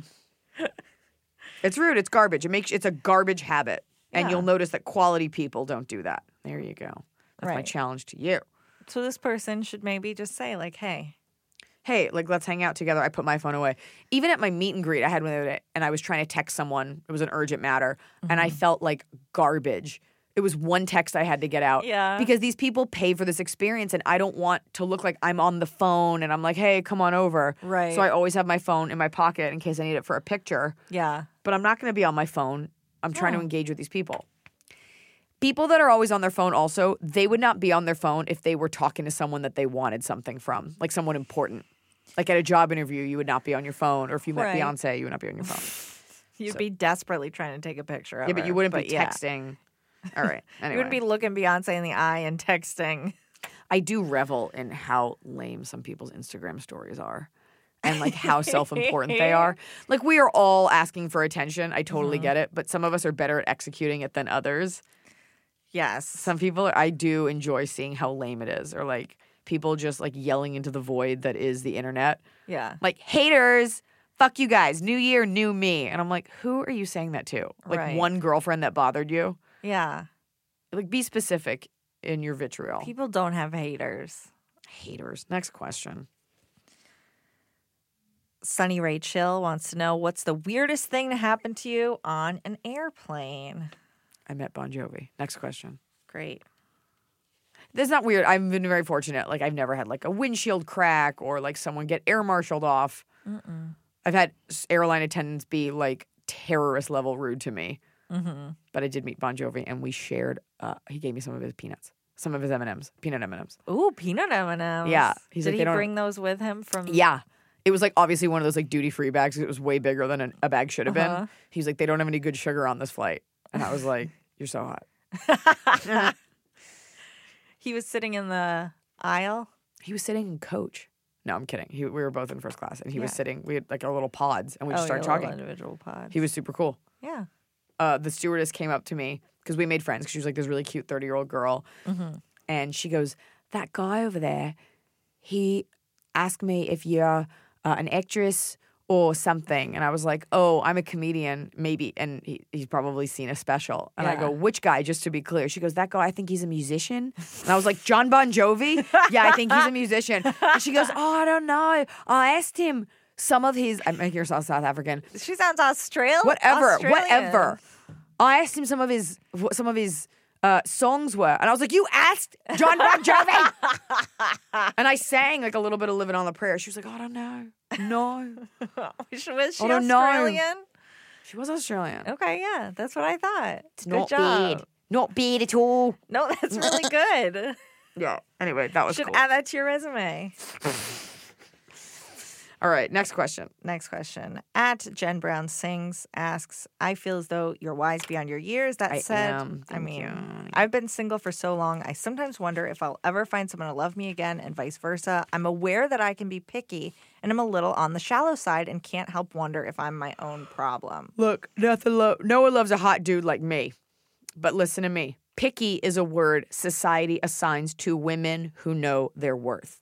It's rude. It's garbage. It makes it's a garbage habit. And Yeah. you'll notice that quality people don't do that. There you go. That's my Right. challenge to you. So this person should maybe just say, like, hey. Hey, like, let's hang out together. I put my phone away. Even at my meet and greet, I had one the other day, and I was trying to text someone. It was an urgent matter, and I felt like garbage. It was one text I had to get out. Yeah. Because these people pay for this experience, and I don't want to look like I'm on the phone, and I'm like, hey, come on over. Right. So I always have my phone in my pocket in case I need it for a picture. Yeah. But I'm not going to be on my phone. I'm trying to No. engage with these people. People that are always on their phone also, they would not be on their phone if they were talking to someone that they wanted something from, like someone important. Like at a job interview, you would not be on your phone. Or if you met Right. Beyonce, you would not be on your phone. You'd So- be desperately trying to take a picture of Yeah, but her, you wouldn't be yeah. texting. All right. Anyway. You wouldn't be looking Beyonce in the eye and texting. I do revel in how lame some people's Instagram stories are. And like how self-important they are. Like we are all asking for attention. I totally Mm-hmm. get it. But some of us are better at executing it than others. Yes. Some people, I do enjoy seeing how lame it is, or like people just like yelling into the void that is the internet. Yeah. Like, haters, fuck you guys, new year, new me. And I'm like, who are you saying that to? Like Right. one girlfriend that bothered you? Yeah. Like, be specific in your vitriol. People don't have haters. Haters. Next question. Sunny Ray Chill wants to know, what's the weirdest thing to happen to you on an airplane? I met Bon Jovi. Next question. Great. That's not weird. I've been very fortunate. Like, I've never had like a windshield crack or like someone get air marshaled off. Mm-mm. I've had s- airline attendants be like terrorist level rude to me. Mm-hmm. But I did meet Bon Jovi, and we shared. Uh, he gave me some of his peanuts, some of his M and M's, peanut M and M's. Ooh, peanut M and M's. Yeah, he's Did like, he they don't- bring those with him from? Yeah, it was like obviously one of those like duty free bags. It was way bigger than an, a bag should have Uh-huh. been. He's like, they don't have any good sugar on this flight, and I was like, you're so hot. He was sitting in the aisle. He was sitting in coach. No, I'm kidding. He, we were both in first class, and he was Yeah. sitting. We had like our little pods, and we just oh, started yeah, little talking. individual pods. He was super cool. Yeah. Uh, the stewardess came up to me because we made friends. Because she was like this really cute thirty year old girl, Mm-hmm. and she goes, "That guy over there, he asked me if you're uh, an actress or something," and I was like, "Oh, I'm a comedian, maybe." And he, he's probably seen a special. And I Yeah. go, "Which guy?" Just to be clear, she goes, "That guy. I think he's a musician." And I was like, "John Bon Jovi? Yeah, I think he's a musician." And she goes, "Oh, I don't know. I asked him some of his. I'm making herself South African." She sounds Australian. Whatever, Australian. whatever. I asked him some of his what some of his uh, songs were, and I was like, "You asked John Bon Jovi?" And I sang like a little bit of "Living on the Prayer." She was like, "Oh, "I don't know, no." Was she, was she I don't know. Australian? She was Australian. Okay, yeah, that's what I thought. It's Good not job. bad, not bad at all. No, that's really good. Yeah. Anyway, that was Should cool. add that to your resume. All right, next question. Next question. At Jen Brown Sings asks, I feel as though you're wise beyond your years. That I said, am. I Thank mean, you. I've been single for so long, I sometimes wonder if I'll ever find someone to love me again and vice versa. I'm aware that I can be picky and I'm a little on the shallow side and can't help wonder if I'm my own problem. Look, nothing. Lo- no one loves a hot dude like me. But listen to me. Picky is a word society assigns to women who know their worth.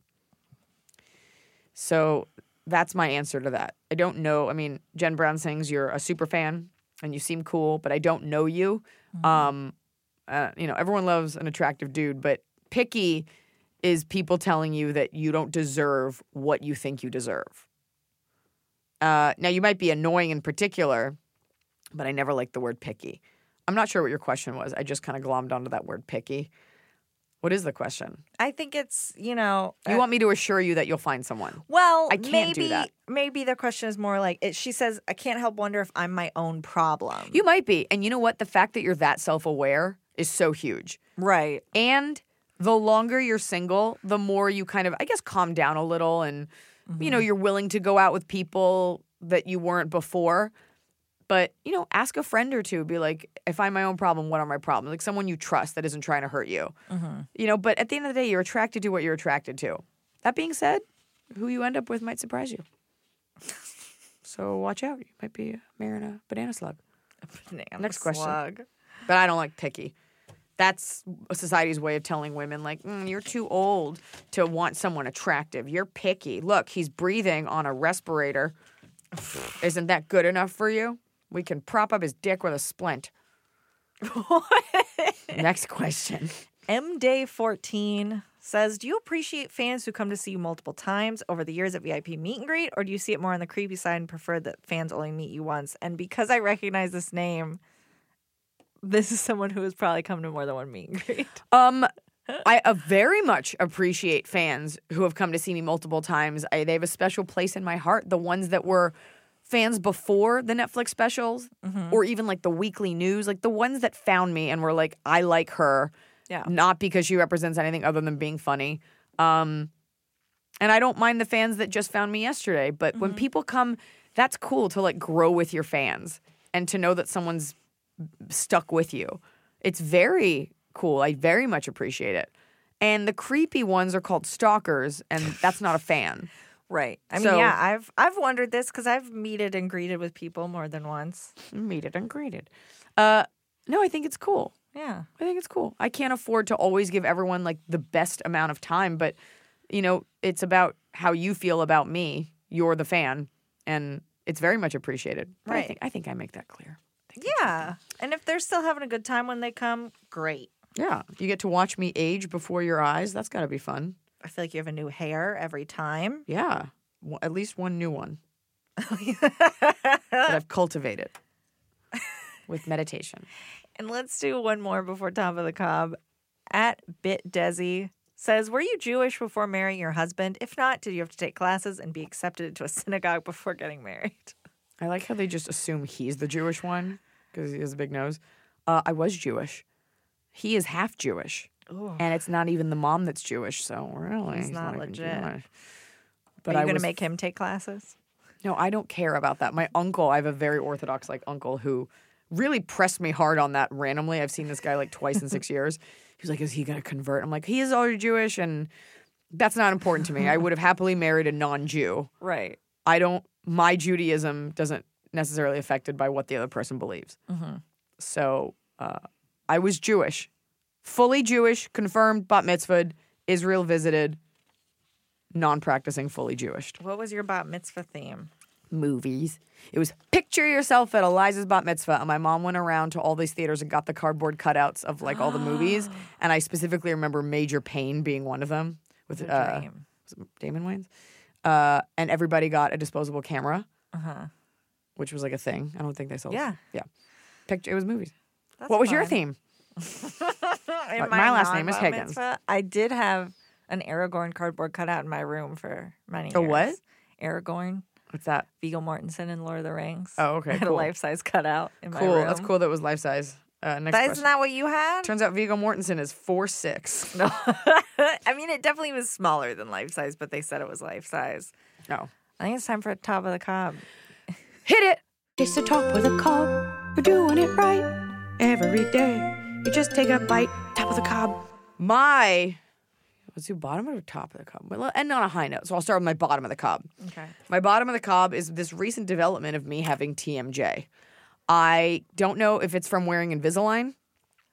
So that's my answer to that. I don't know. I mean, Jen Brown sings you're a super fan and you seem cool, but I don't know you. Mm-hmm. Um, uh, you know, everyone loves an attractive dude, but picky is people telling you that you don't deserve what you think you deserve. Uh, now, you might be annoying in particular, but I never liked the word picky. I'm not sure what your question was. I just kind of glommed onto that word picky. What is the question? I think it's, you know... You uh, want me to assure you that you'll find someone. Well, I can't maybe, do that. Maybe the question is more like, it, she says, I can't help wonder if I'm my own problem. You might be. And you know what? The fact that you're that self-aware is so huge. Right. And the longer you're single, the more you kind of, I guess, calm down a little and, mm-hmm. you know, you're willing to go out with people that you weren't before. But, you know, ask a friend or two. Be like, if I'm my own problem, what are my problems? Like someone you trust that isn't trying to hurt you. Mm-hmm. You know, but at the end of the day, you're attracted to what you're attracted to. That being said, who you end up with might surprise you. So watch out. You might be marrying a banana slug. A banana Next question. slug. But I don't like picky. That's society's way of telling women, like, mm, you're too old to want someone attractive. You're picky. Look, he's breathing on a respirator. Isn't that good enough for you? We can prop up his dick with a splint. Next question. M Day fourteen says, do you appreciate fans who come to see you multiple times over the years at V I P meet and greet, or do you see it more on the creepy side and prefer that fans only meet you once? And because I recognize this name, this is someone who has probably come to more than one meet and greet. Um, I uh, very much appreciate fans who have come to see me multiple times. I, they have a special place in my heart. The ones that were fans before the Netflix specials, mm-hmm. or even like the weekly news, like the ones that found me and were like, I like her, yeah, not because she represents anything other than being funny. Um, and I don't mind the fans that just found me yesterday, but mm-hmm. when people come, that's cool to like grow with your fans and to know that someone's stuck with you. It's very cool. I very much appreciate it. And the creepy ones are called stalkers, and that's not a fan. Right. I mean, So- yeah, I've I've wondered this because I've meted and greeted with people more than once. Meet it and greet it. Uh, no, I think it's cool. Yeah. I think it's cool. I can't afford to always give everyone like the best amount of time, but you know, it's about how you feel about me. You're the fan, and it's very much appreciated. But I Right. think I think I make that clear. Yeah. And if they're still having a good time when they come, great. Yeah, you get to watch me age before your eyes. That's got to be fun. I feel like you have a new hair every time. Yeah, w- at least one new one that I've cultivated with meditation. And let's do one more before Top of the Cob. At BitDesi says, were you Jewish before marrying your husband? If not, did you have to take classes and be accepted into a synagogue before getting married? I like how they just assume he's the Jewish one because he has a big nose. Uh, I was Jewish. He is half Jewish. Ooh. And it's not even the mom that's Jewish, so really, He's not even legit. Jewish. But But Are you I going to was, make him take classes? No, I don't care about that. My uncle, I have a very Orthodox like uncle who really pressed me hard on that randomly. I've seen this guy like twice in six years. He was like, "Is he going to convert?" I'm like, "He is already Jewish, and that's not important to me. I would have happily married a non-Jew. Right. I don't. My Judaism doesn't necessarily affected by what the other person believes. Mm-hmm. So uh, I was Jewish." Fully Jewish, confirmed, bat mitzvahed, Israel visited, non-practicing, fully Jewish. What was your bat mitzvah theme? Movies. It was picture yourself at Eliza's bat mitzvah, and my mom went around to all these theaters and got the cardboard cutouts of like all the movies, and I specifically remember Major Payne being one of them with uh, Dream. was it Damon Wayans, uh, and everybody got a disposable camera, Uh-huh. which was like a thing. I don't think they sold. Yeah. yeah. Picture. It was movies. That's What was your fun. theme? In My last name is non-bat Higgins. mitzvah, I did have an Aragorn cardboard cutout in my room for many years. A what? Aragorn. What's that? Viggo Mortensen in Lord of the Rings. Oh, okay, I had cool. a life-size cutout in my Cool. room. That's cool. That was life size. Uh, next That, question. isn't that what you had? Turns out Viggo Mortensen is four six. No. I mean, it definitely was smaller than life-size, but they said it was life-size. No. I think it's time for Top of the Cob. Hit it. It's the top of the cob. We're doing it right every day. You just take a bite. Top of the cob. My. Let's do bottom or top of the cob. Well, end on a high note. So I'll start with my bottom of the cob. Okay. My bottom of the cob is this recent development of me having T M J. I don't know if it's from wearing Invisalign.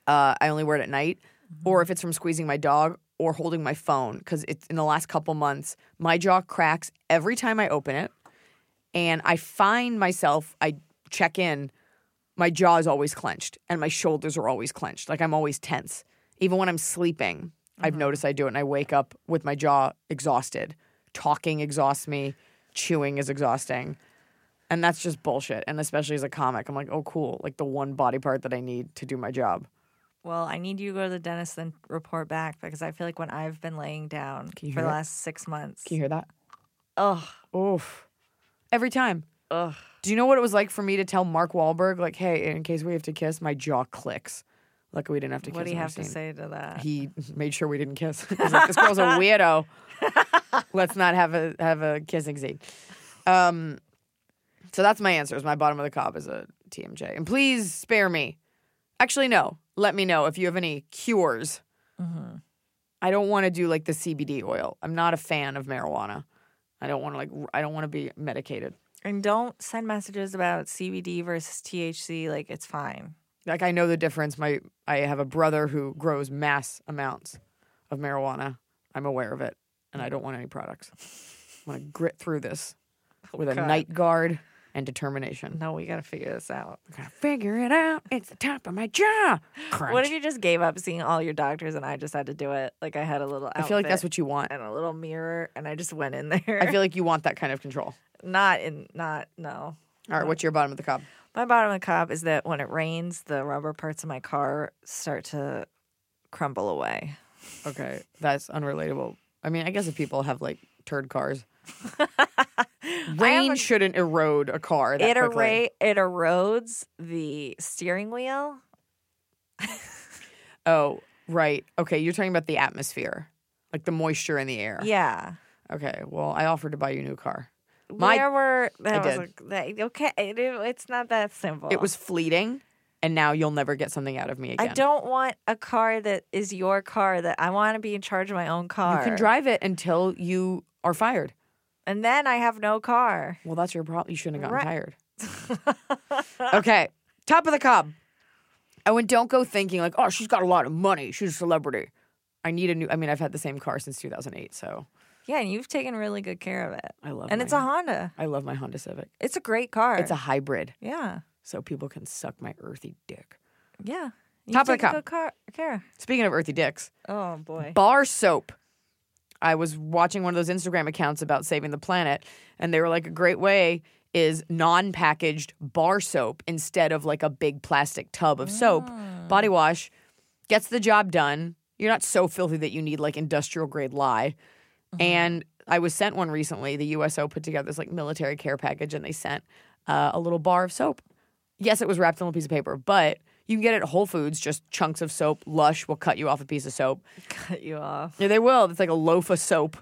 Uh, I only wear it at night, or if it's from squeezing my dog or holding my phone, because it's in the last couple months, my jaw cracks every time I open it, and I find myself, I check in, my jaw is always clenched, and my shoulders are always clenched. Like I'm always tense. Even when I'm sleeping, mm-hmm. I've noticed I do it, and I wake up with my jaw exhausted. Talking exhausts me. Chewing is exhausting. And that's just bullshit. And especially as a comic, I'm like, oh, cool. Like the one body part that I need to do my job. Well, I need you to go to the dentist and report back because I feel like when I've been laying down for the it? last six months. Can you hear that? Ugh. Oof. Every time. Ugh. Do you know what it was like for me to tell Mark Wahlberg, like, hey, in case we have to kiss, my jaw clicks. Luckily, we didn't have to kiss. What do you in our have to scene. say to that? He made sure we didn't kiss. He's like, this girl's a weirdo. Let's not have a have a kissing scene. Um, so that's my answer. Is my bottom of the cob is a T M J. And please spare me. Actually, no. Let me know if you have any cures. Mm-hmm. I don't want to do like the C B D oil. I'm not a fan of marijuana. I don't want to like. I don't want to be medicated. And don't send messages about C B D versus T H C. Like it's fine. Like I know the difference. My I have a brother who grows mass amounts of marijuana. I'm aware of it, and I don't want any products. I want to grit through this oh, with a God. night guard and determination. No, we got to figure this out. I gotta figure it out. It's the top of my jaw. Crunch. What if you just gave up seeing all your doctors and I just had to do it? Like I had a little outfit I feel like that's what you want. and a little mirror and I just went in there. I feel like you want that kind of control. not in not no. All right, what's your bottom of the cob? My bottom of the cob is that when it rains, the rubber parts of my car start to crumble away. Okay, that's unrelatable. I mean, I guess if people have like turd cars, rain shouldn't erode a car that It, quickly. era- it erodes the steering wheel. Oh, right. Okay, you're talking about the atmosphere, like the moisture in the air. Yeah. Okay, well, I offered to buy you a new car. My, Where were that I was did. like, that, okay? It, it's not that simple. It was fleeting, and now you'll never get something out of me again. I don't want a car that is your car. That I want to be in charge of my own car. You can drive it until you are fired. and then I have no car. Well, that's your problem. You shouldn't have gotten Right. tired. Okay, top of the cob. Oh, and don't go thinking like, oh, she's got a lot of money. She's a celebrity. I need a new. I mean, I've had the same car since two thousand eight, so Yeah, and you've taken really good care of it. I love. And my, it's a Honda. I love my Honda Civic. It's a great car. It's a hybrid, yeah, so people can suck my earthy dick. yeah. You've Top of the taken cup. good car- care. Speaking of earthy dicks, Oh boy. bar soap. I was watching one of those Instagram accounts about saving the planet, and they were like, a great way is non-packaged bar soap instead of like a big plastic tub of soap. Mm. Body wash gets the job done. You're not so filthy that you need like industrial grade lye. Mm-hmm. And I was sent one recently. The U S O put together this like military care package, and they sent uh, a little bar of soap. Yes, it was wrapped in a little piece of paper, but you can get it at Whole Foods, just chunks of soap. Lush will cut you off a piece of soap. Cut you off. Yeah, they will. It's like a loaf of soap.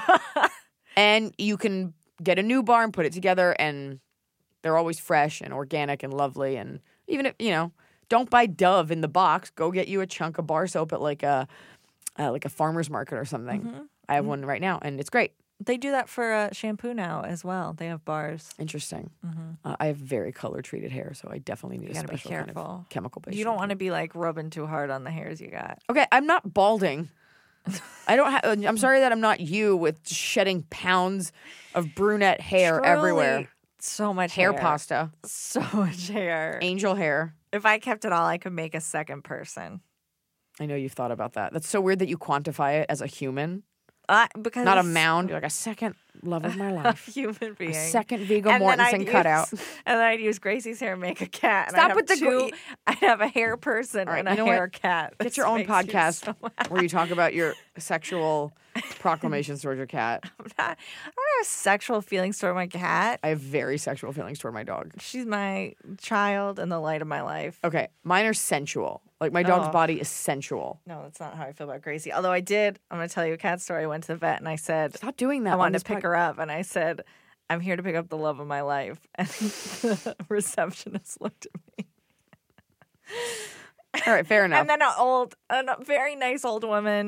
And you can get a new bar and put it together, and they're always fresh and organic and lovely. And even if, you know, don't buy Dove in the box. Go get you a chunk of bar soap at like a uh, like a farmer's market or something. Mm-hmm. I have one right now, and it's great. They do that for uh, shampoo now as well. They have bars. Interesting. Uh, I have very color treated hair, so I definitely need Mm-hmm. You a gotta be special kind careful. of chemical based. You don't want to be like rubbing too hard on the hairs you got. Okay, I'm not balding. I don't. Ha- I'm sorry that I'm not you with shedding pounds of brunette hair Truly, everywhere. So much Hair hair. pasta, So much hair. angel hair. If I kept it all, I could make a second person. I know you've thought about that. That's so weird that you quantify it as a human, Uh, because not a it's mound. You're like a second love of my a life, human being. a second Viggo And then Mortensen I'd cutout. use- And then I'd use Gracie's hair and make a cat. And Stop I'd have with the two, gr- I'd have a hair person All right, and you a know hair what? cat. Get This your own makes you podcast so where you talk about your sexual proclamations towards your cat. I'm not, I don't have sexual feelings toward my cat. I have very sexual feelings toward my dog. She's my child and the light of my life. Okay, mine are sensual. Like my dog's Oh. body is sensual. No, that's not how I feel about Gracie. Although I did, I'm going to tell you a cat story. I went to the vet and I said, Stop doing that. I on wanted this to pick pod- her up. And I said, I'm here to pick up the love of my life. And the receptionist looked at me. All right, fair enough. And then an old, a very nice old woman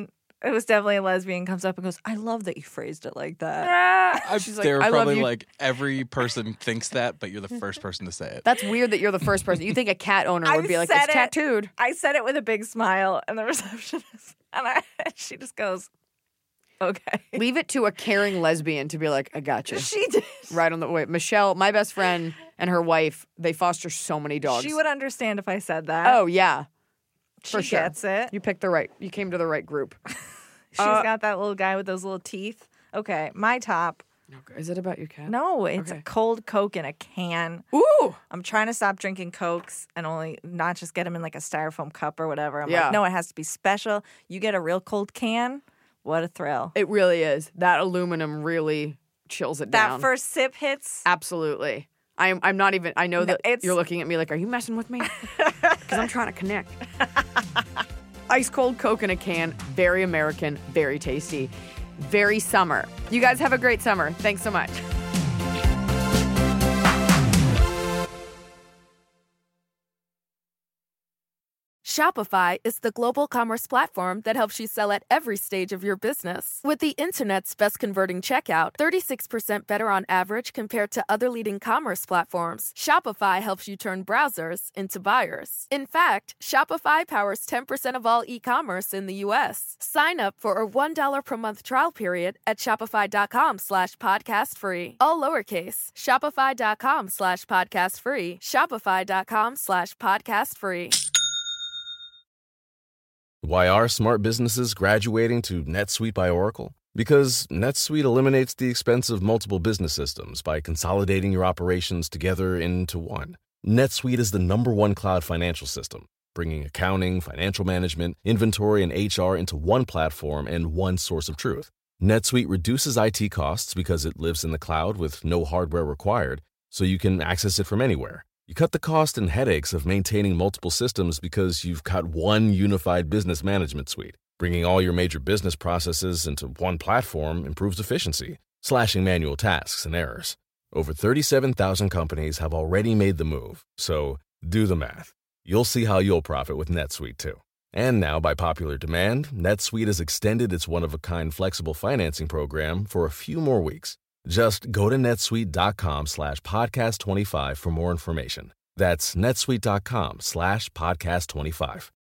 It was definitely a lesbian comes up and goes, I love that you phrased it like that. I, She's like, they were "I love probably you." like, every person thinks that, but you're the first person to say it. That's weird that you're the first person. You think a cat owner would I be like, said it's it. tattooed. I said it with a big smile, and the receptionist, and I, she just goes, okay. Leave it to a caring lesbian to be like, I got you. She did. Right on the way. Michelle, my best friend, and her wife, they foster so many dogs. She would understand if I said that. Oh, yeah. she For sure. gets it. You picked the right, you came to the right group. She's Uh, got that little guy with those little teeth. Okay, my top. Is it about your cat? No, it's Okay. a cold Coke in a can. Ooh. I'm trying to stop drinking Cokes and only not just get them in like a styrofoam cup or whatever. I'm Yeah. like, no, it has to be special. You get a real cold can. What a thrill. It really is. That aluminum really chills it That down. first sip hits. Absolutely. I'm I'm not even, I know No, that it's- you're looking at me like, are you messing with me? Because I'm trying to connect. Ice cold Coke in a can. Very American, very tasty, very summer. You guys have a great summer. Thanks so much. Shopify is the global commerce platform that helps you sell at every stage of your business. With the internet's best converting checkout, thirty-six percent better on average compared to other leading commerce platforms, Shopify helps you turn browsers into buyers. In fact, Shopify powers ten percent of all e-commerce in the U S. Sign up for a one dollar per month trial period at shopify.com slash podcast free. All lowercase, shopify.com slash podcast free, shopify.com slash podcast free. Why are smart businesses graduating to NetSuite by Oracle? Because NetSuite eliminates the expense of multiple business systems by consolidating your operations together into one. NetSuite is the number one cloud financial system, bringing accounting, financial management, inventory, and H R into one platform and one source of truth. NetSuite reduces I T costs because it lives in the cloud with no hardware required, so you can access it from anywhere. You cut the cost and headaches of maintaining multiple systems because you've got one unified business management suite. Bringing all your major business processes into one platform improves efficiency, slashing manual tasks and errors. Over thirty-seven thousand companies have already made the move, so do the math. You'll see how you'll profit with NetSuite too. And now, by popular demand, NetSuite has extended its one-of-a-kind flexible financing program for a few more weeks. Just go to netsuite.com slash podcast25 for more information. That's netsuite.com slash podcast25.